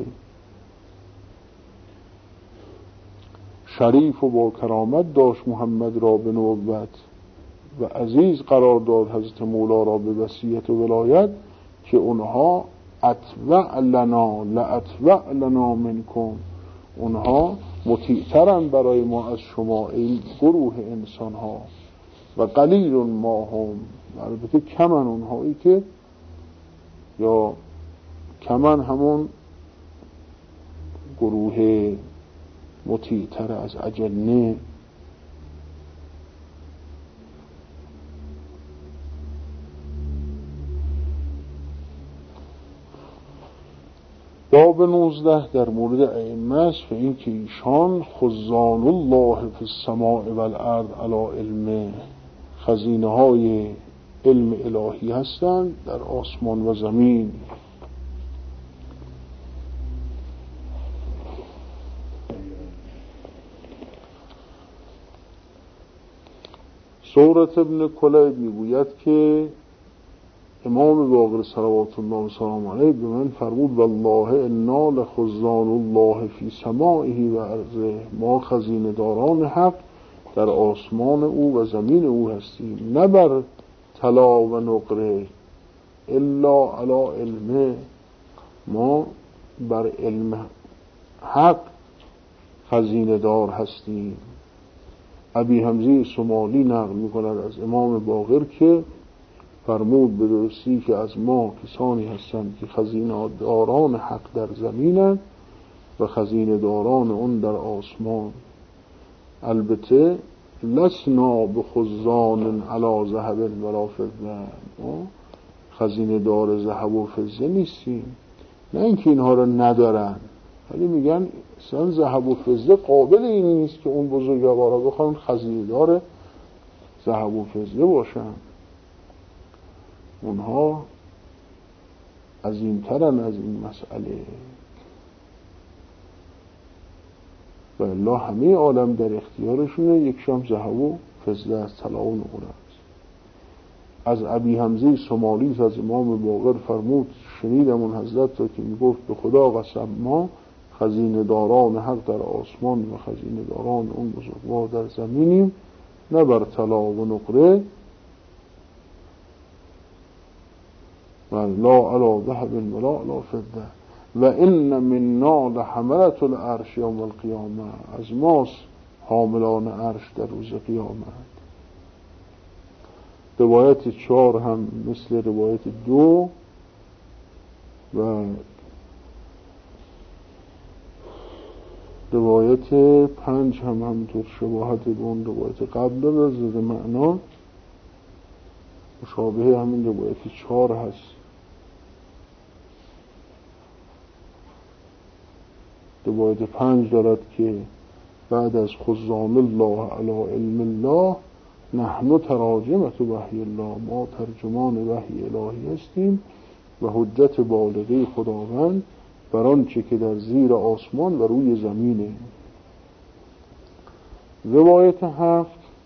شریف و با کرامت داشت محمد را به نبوت و عزیز قرار داد حضرت مولا را به وصیت و ولایت، که اونها اتبع لنا لاتبع لنا منکم، اونها مطیع‌ترن برای ما از شما این گروه انسان ها. و قلیل ما هم، البته کمن اونهایی که، یا کمن همون گروه مطیع‌تر از اجنه. باب 19 در مورد ائمه است و این که ایشان خزان الله فی السماء والارض علی علم، خزینه های علم الهی هستند در آسمان و زمین. سورة ابن کلیب میگوید که امام باقر صلوات الله و سلام علیه به من فرمود والله انا لخزان الله فی سمائه و ارضه، ما خزینه داران حق در آسمان او و زمین او هستیم، نه بر طلا و نقره الا علی علمه، ما بر علم حق خزینه دار هستیم. ابی حمزه سمالی نقل میکند از امام باقر که فرمود به درستی که از ما کسانی هستند که خزینه داران حق در زمینند و خزینه داران اون در آسمان. البته لسنا بخزان علی ذهب ولا فضه، خزینه دار ذهب و فضه نیستیم، نه اینکه اینها رو ندارن، ولی میگن اصلا ذهب و فضه قابل این نیست که اون بزرگوارا بخوان خزینه دار ذهب و فضه باشن، اونها عظیمترن از این مسئله. و الا همه عالم در اختیارشونه، یکشم ذهب و فضه از طلا و نقره است. از ابی حمزه سمالی از امام باقر فرمود شنیدم اون حضرت را که میگفت به خدا قسم ما خزینه داران حق در آسمان و خزینه داران اون بزرگوار در زمینیم، نه بر طلا و نقره و لا علی ذهب ولا علی فضه و ان منا لحملة العرش یوم القیامه، از ماست حاملان عرش در روز قیامت. روایت 4 هم مثل روایت 2 و روایت 5 هم همینطور شباهت به اون روایت قبل داره، از معنا مشابه همین روایت 4 هست. روایت 5 دارد که بعد از خزان الله علی علم الله نحن تراجمت وحی الله، ما ترجمان وحی الهی هستیم و حجت بالغه خداوند بر آنچه که در زیر آسمان و روی زمینه. روایت 7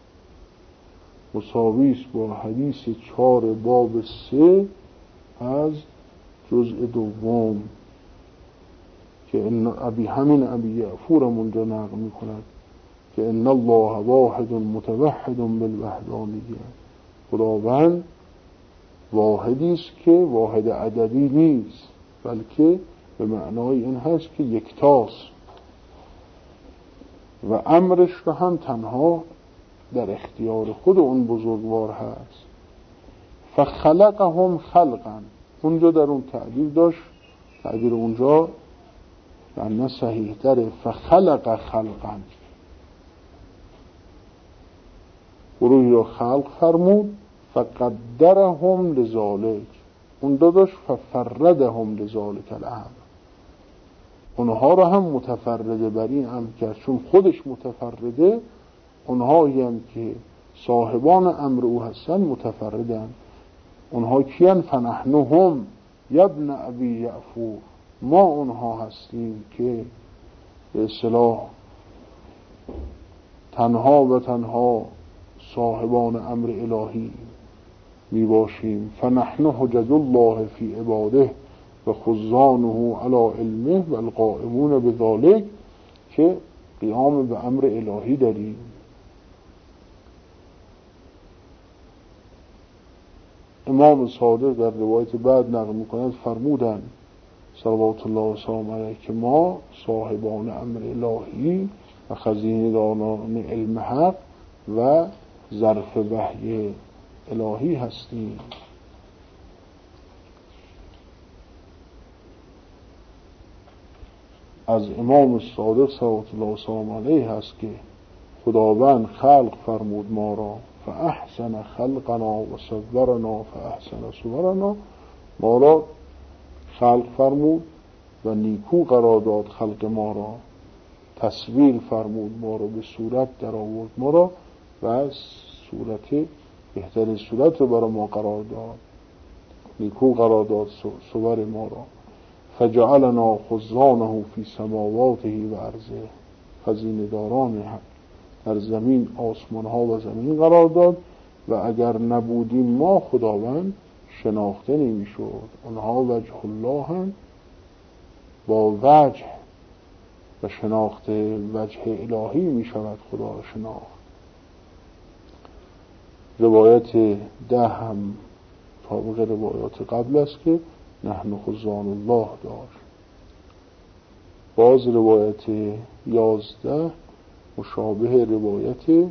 مساوی است با حدیث 4 باب 3 از جزء دوم که همین ابی یعفور اونجا نقل می کند که ان الله واحد متوحد بالوحدانیه، خداوند واحدی است که واحد عددی نیست، بلکه به معنای این هست که یکتاست و امرش رو هم تنها در اختیار خود اون بزرگوار هست. فخلقهم خلقا، اونجا در اون تعبیر داشت، تعبیر اونجا یعنی صحیح تره، فخلق خلقا، گروهی را خلق فرمود، فقدرهم لذالک، اون داشت ففردهم لذالک الامر، اونها را هم متفرده بر این امر کرد، چون خودش متفرده، اونهایی هم که صاحبان امر او هستن متفردن. اونها کیان؟ فنحنهم یبن ابی یعفور، ما اونها هستیم که به اصطلاح تنها و تنها صاحبان امر الهی می باشیم. فنحن حجج الله فی عباده و خزانه علی علمه و القائمون بذالک، که قیام به امر الهی داریم. امام صادق در روایت بعد نقل می‌کند فرمودند صلوات الله و سلام علیه که ما صاحبان امر الهی و خزینه داران علم حق و ظرف وحی الهی هستیم. از امام صادق صلوات الله و سلام علیه هست که خداوند خلق فرمود ما را، فاحسن خلقنا و صورنا فاحسن صورنا، ما را خلق فرمود و نیکو قرار داد خلق ما را، تصویر فرمود ما را، به صورت در آورد ما را و صورت بهترین صورت رو برای ما قرار داد، نیکو قرار داد صور ما را. فجعلنا خزانه فی سماواته و ارضه، خزینه داران در زمین، آسمان ها و زمین قرار داد و اگر نبودیم ما خداوند شناخته نمی شد. اونها وجه الله هم، با وجه و شناخت وجه الهی می شود خدا را شناخت. روایت 10 هم طابق روایات قبل است که نحن خزان الله داشت. باز روایت 11 مشابه روایت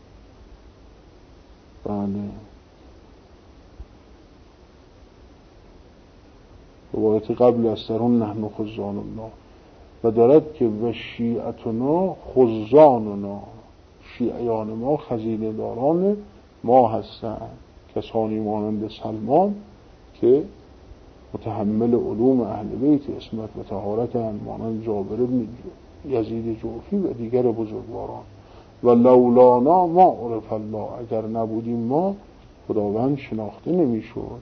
روایت قبل است، در اون نحن خزان الله و دارد که و شیعتنا خزاننا، شیعیان ما خزینه داران ما هستند، کسانی مانند سلمان که متحمل علوم اهل بیت اسمت و طهارتند، مانند جابر بن یزید جوفی و دیگر بزرگواران. و لولانا ما عرف الله، اگر نبودیم ما خداوند شناخته نمیشد.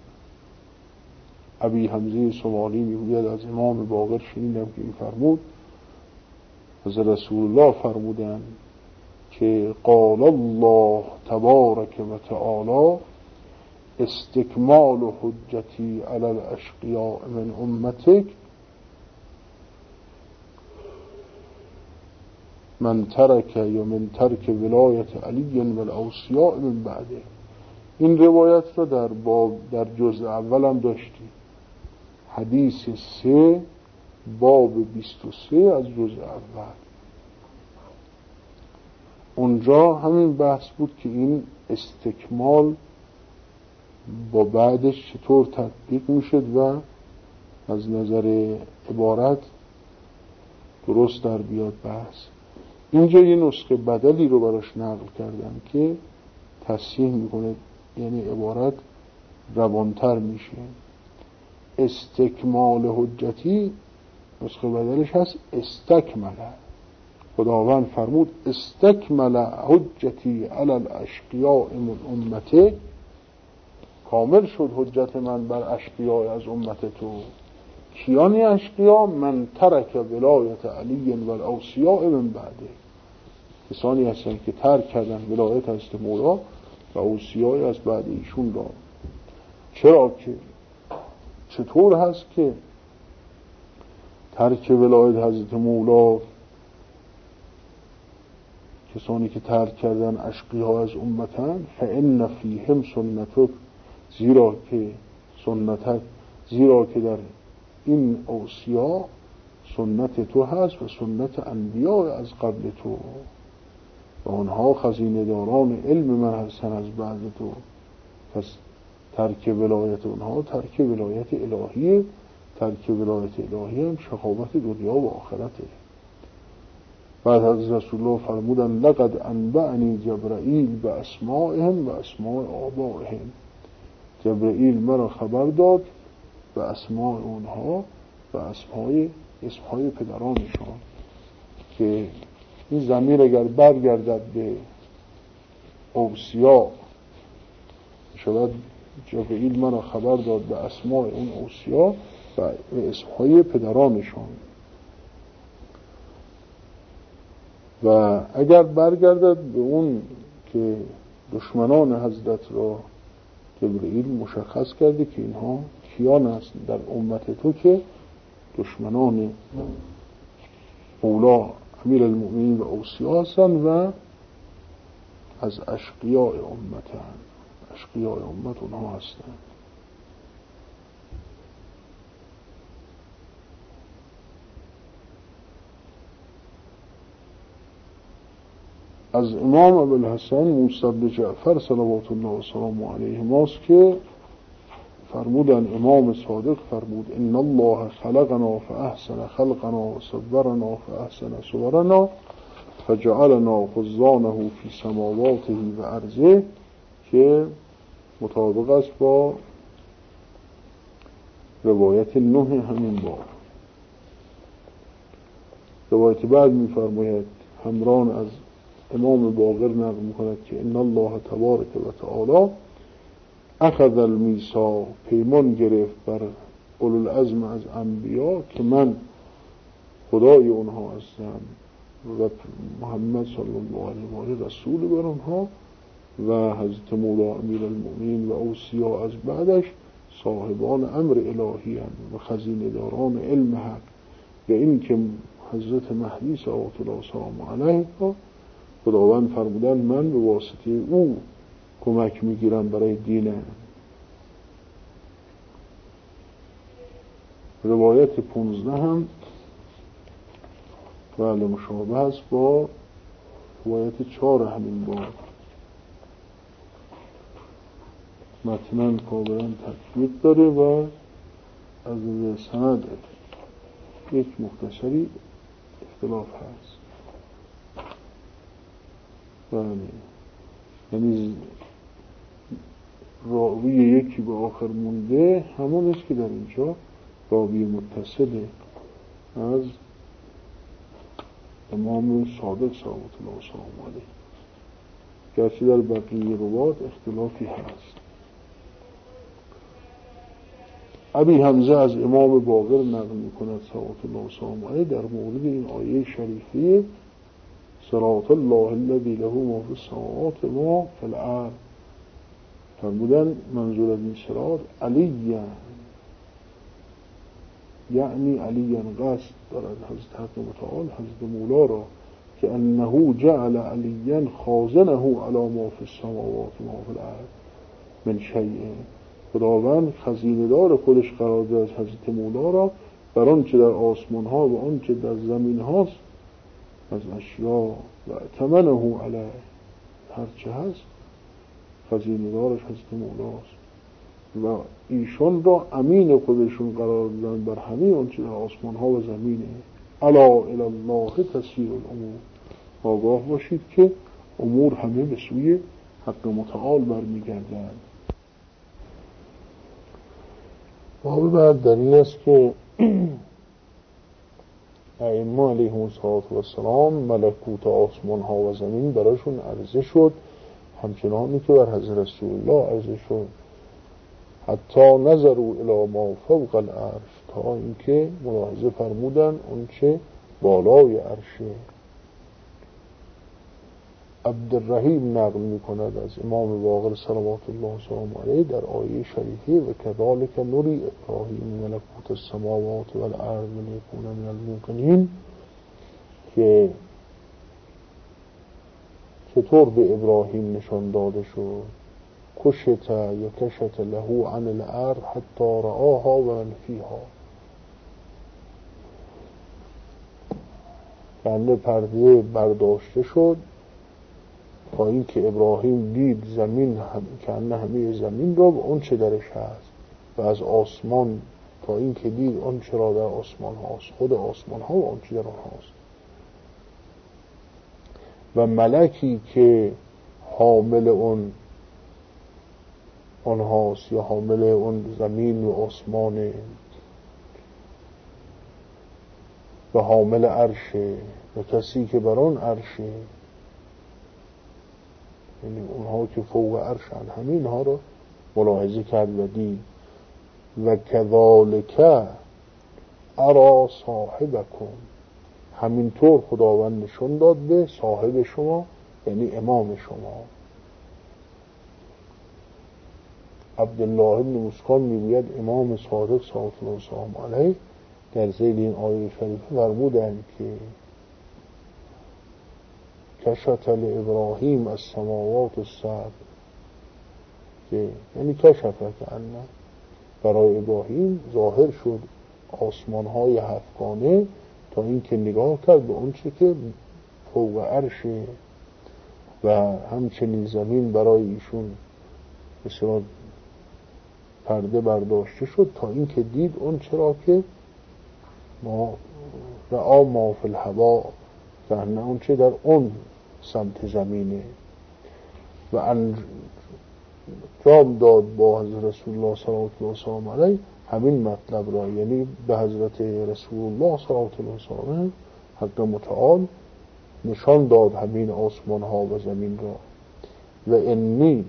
ابی حمزه سمالی میگوید از امام باقر شنیدم که این فرمود از رسول الله فرمودن که قال الله تبارک و تعالی استکمال حجتی علی الاشقیاء من امتک من ترک یا من ترک ولایت علی و الاوصیاء من بعده. این روایت رو در جزء اول هم داشتیم، حدیث 3 باب 23 از جزء اول. اونجا همین بحث بود که این استکمال با بعدش چطور تطبیق میشد و از نظر عبارت درست در بیاد بحث. اینجا یه نسخه بدلی رو براش نقل کردم که تصحیح میکنه، یعنی عبارت روانتر میشه. استکمال حجتی نسخه بدلش هست استکمل. خداوند فرمود استکمل حجتی علی الاشقیاء من امته، کامل شد حجت من بر اشقیاء از امت تو. کیانی اشقیاء؟ من ترک ولایت علی و الاوصیاء من بعده، کسانی هستند که ترک کردن ولایت حضرت مولا و اوصیاء از بعد ایشون را. چرا که چطور هست که ترک ولایت حضرت مولا، کسانی که ترک کردن اشقیاء از امتن، فإن فیهم سنتک، زیرا که در این اوصیا سنت تو هست و سنت انبیاء از قبل تو و آنها خزینه داران علم من هستن از بعد تو. پس ترک ولایت اونها ترک ولایت الهیه. ترک ولایت الهی هم شقاوت دنیا و آخرته. بعد از رسول الله فرمودن لقد انبعنی جبرائیل به اسمائهم و اسماء آبائهم، جبرائیل مرا خبر داد به اسماء اونها و اسمهای پدرانشان. که این ضمیر اگر برگردد به اوصیا شود جبرائیل مرا خبر داد به اسماء اون اوصیا و اسمهای پدرانشان. و اگر برگردد به اون که دشمنان حضرت را جبرائیل مشخص کرده که اینها کیان هستند در امت تو، که دشمنان اولا امیر المؤمنین و اوصیا هستند و از اشقیاء امتن، اشقیاء امت اونها هستند. از امام ابوالحسن موسی بن جعفر صلوات الله و سلامه علیه ماست که فرمودن، امام صادق فرمود ان الله خلقنا فاحسن خلقنا و صورنا فاحسن صورنا فجعلنا خزانه فی سماواته و ارضه، که مطابق است با روایت 9 همین باب. روایت بعد می‌فرماید همران از امام باقر نقل می‌کند که ان الله تبارک و تعالی اخذ المیثاق، پیمان گرفت بر اولوالعزم از انبیا که من خدای اونها هستم و محمد صلی الله علیه و آله رسول بر اونها و حضرت مولا امیر المؤمنین و اوصیا از بعدش صاحبان امر الهی هم و خزینه داران علم حق. و این که حضرت مهدی صلوات الله و سلامه علیه خداوند فرمودن من به واسطه او کمک میگیرم برای دینم. روایت 15 هم بله مشابه است با روایت 4 همین باب. متناً کاملاً تطبیق داره و از سند یک مختصری اختلاف هست. بله یعنی راوی یکی به آخر مونده همون است که در اینجا راوی متصله از امام صادق صلوات الله و سلامه علیه، گرچه در بقیه روات اختلافی هست. ابی حمزه از امام باقر نقل میکند صلوات الله و سلامه علیه در مورد این آیه شریفه صراط الله الذی له ما فی السماوات و ما فی الارض، فرمودن منظور از این صراط علی، یعنی علی قصد دارد حضرت حق متعال حضرت مولا را که انه جعل علی خازنه علی ما فی السماوات و ما فی الارض من شیء، خداوند خزینه دار خودش قرار داد از حضرت مولا را بر آنچه در آسمان ها و آنچه در زمین هاست از اشیا و ائتمنه علیه، هرچه هست خزینه دارش حضرت مولاست و ایشان را امین خودشون قرار دادن بر همه آنچه در آسمان ها و زمینه. الا الی الله تسیر الامور، آگاه باشید که امور همه به سوی حق متعال برمیگردند. باب بعد در این است که ائمه علیهم السلام ملکوت آسمان ها و زمین برایشون عرضه شد همچنانی که بر حضرت رسول الله عرضه شد، حتی نظروا الی ما فوق العرش، تا اینکه ملاحظه فرمودن اون چه بالای عرشه. عبدالرحیم نقل میکند از امام باقر صلوات الله و سلامه علیه در آیه شریفه و کذالک نری ابراهیم ملکوت السماوات و الارض لیکون من الموقنین، که چطور به ابراهیم نشان داده شد کشت یا کشت له عن الارض حتی رآها و من فیها، یعنی پرده برداشته شد تا این که ابراهیم دید زمین که همه زمین را و اون چه درش هست، و از آسمان تا این که دید اون چه را در آسمان هاست، خود آسمان ها و اون چه در آن هاست. و ملکی که حامل اون هاست یا حامل اون زمین و آسمان و حامل عرشه و کسی که بر آن عرشه، یعنی اونها که فوق عرشن، همین اینها رو ملاحظه کرد و دید. و کذالک ارا صاحبکم، همینطور خداوند نشون داد به صاحب شما، یعنی امام شما. عبدالله بن مسکان میگوید امام صادق صلوات الله و سلامه علیه در ذیل این آیه شریفه فرمودند که کشف لابراهیم السماوات السبع، که یعنی کشف که انه برای ابراهیم ظاهر شد آسمان های هفتگانه تا این که نگاه کرد به اون چه که فوق عرشه، و همچنین زمین برای ایشون مثلا پرده برداشته شد تا این که دید اون چرا که رأى ما فی الهوا، که اون چه در اون سمت زمینه. و انجام داد با حضرت رسول الله صلوات الله و سلامه علیه همین مطلب را، یعنی به حضرت رسول الله صلوات الله و سلامه علیه حق متعال نشان داد همین آسمان ها و زمین را. و انی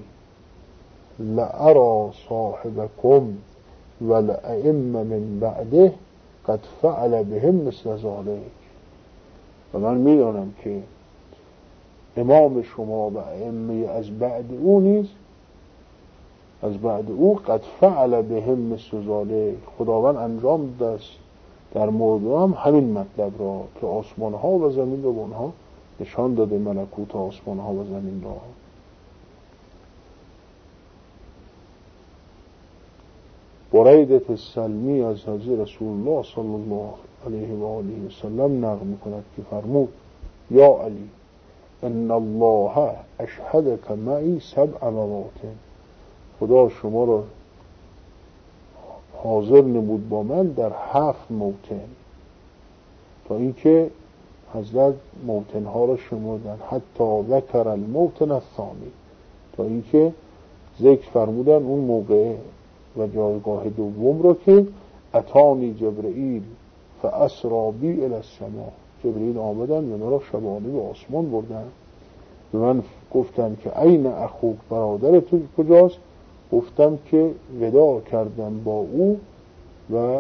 لأرى صاحبکم و الائمه من بعده قد فعل بهم مثل ذلک، و من میدانم که امام شما و ائمه از بعد او نیز، از بعد او قد فعل بهم مثل ذلک، خداوند انجام دست در مورد هم همین مطلب را که آسمان ها و زمین را به اونها نشان داده، ملکوت آسمان ها و زمین را. بریدة السلمی از حضرت رسول الله صلی الله علیه و آله و سلم نقل میکند که فرمود یا علی ان الله اشهدک معی 7 مرات، خدا شما را حاضر نمود با من در 7 موطن، تا اینکه حضرت موطنها را شمردن، حتی ذکر الموطن الثانی، تا اینکه ذکر فرمودن اون موقع و جایگاه دوم را که اتانی جبرئیل فاسری بی الی السما، جبرئیل آمدن و مرا شبانه به آسمان بردن. به من گفتم که این اخوک، برادر تو کجاست؟ گفتم که وداع کردم با او و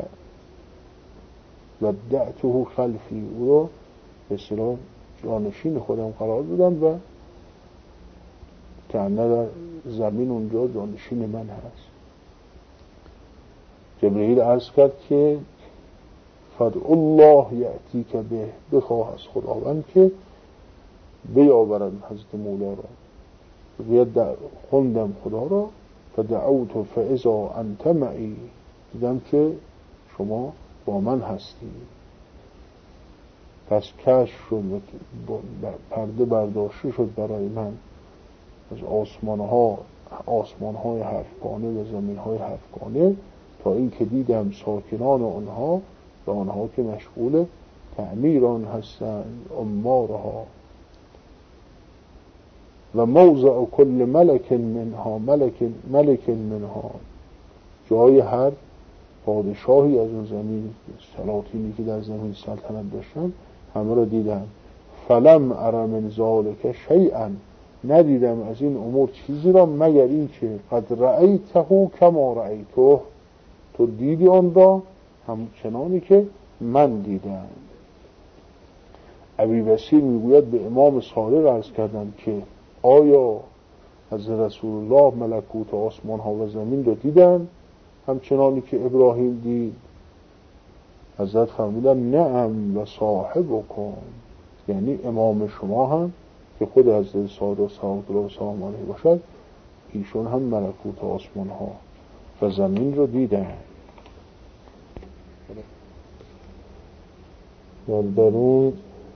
ودعته خلفی، او رو به اصطلاح جانشین خودم قرار دادم و که در زمین اونجا جانشین من هست. جبرئیل عرض کرد که فدع الله یأتی که به، بخواه از خداوند که بیاورد حضرت مولا را. بیاد خوندم خدا را، فدعوت فاذا انت معی، دیدم که شما با من هستی. پس کشف شد و پرده برداشته شد برای من از آسمان‌های هفتگانه و زمین‌های هفتگانه، تا این که دیدم ساکنان آنها و آنها که مشغول تعمیر آن هستند، عمارها، و موضع کل ملک منها، جای هر پادشاهی از اون زمین، سلاطینی که در زمین سلطنت داشتن، همه را دیدم. فلم ار من ذلک شیئا، ندیدم از این امور چیزی را مگر این که قد رأیته کما رأیته، تو دیدی آن را همچنانی که من دیدم. ابی بصیر میگوید به امام صادق عرض کردم که آیا حضرت رسول الله ملکوت آسمان ها و زمین رو دیدن همچنانی که ابراهیم دید؟ حضرت فرمودن نعم و صاحبکم، یعنی امام شما هم که خود حضرت صادق صلوات الله سلام علیه باشد، ایشون هم ملکوت آسمان ها و زمین رو دیدن. در اون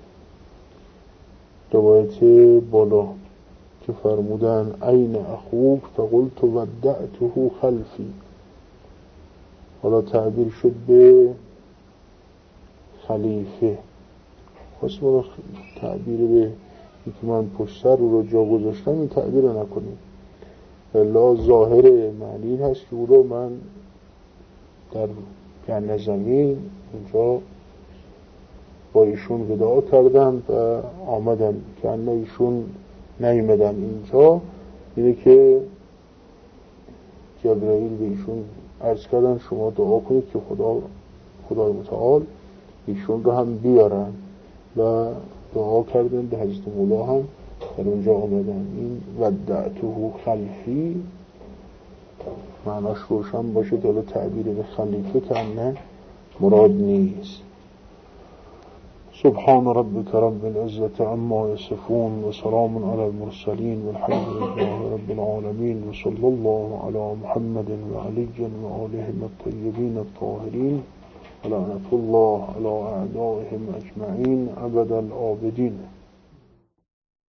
روایت بالا که فرمودن این اخوک فقلت ودعته خلفی، حالا تعبیر شد به خلیفه، خواست ما تعبیر به اینکه من پشت سر رو جا گذاشتم، این تعبیر رو نکنیم. الا ظاهر معنی هست که او رو من در جنت زمین اونجا با ایشون وداع کردم و آمدم که انه ایشون نیامدن اینجا. اینه که جبرائیل به ایشون عرض کردن شما دعا کنید که خدای متعال ایشون رو هم بیارن، و دعا کردن به حضرت مولا هم در اونجا آمدن. این ودعته خلفی معناش روشن باشه، دل تعبیر به خلیفه که انه مراد نیست. سبحان ربك رب العزة عما يصفون وسلام على المرسلين والحمد لله رب العالمين وصلى الله على محمد وعلي وآلهم الطيبين الطاهرين ولعنة الله على أعدائهم أجمعين أبد الآبدين.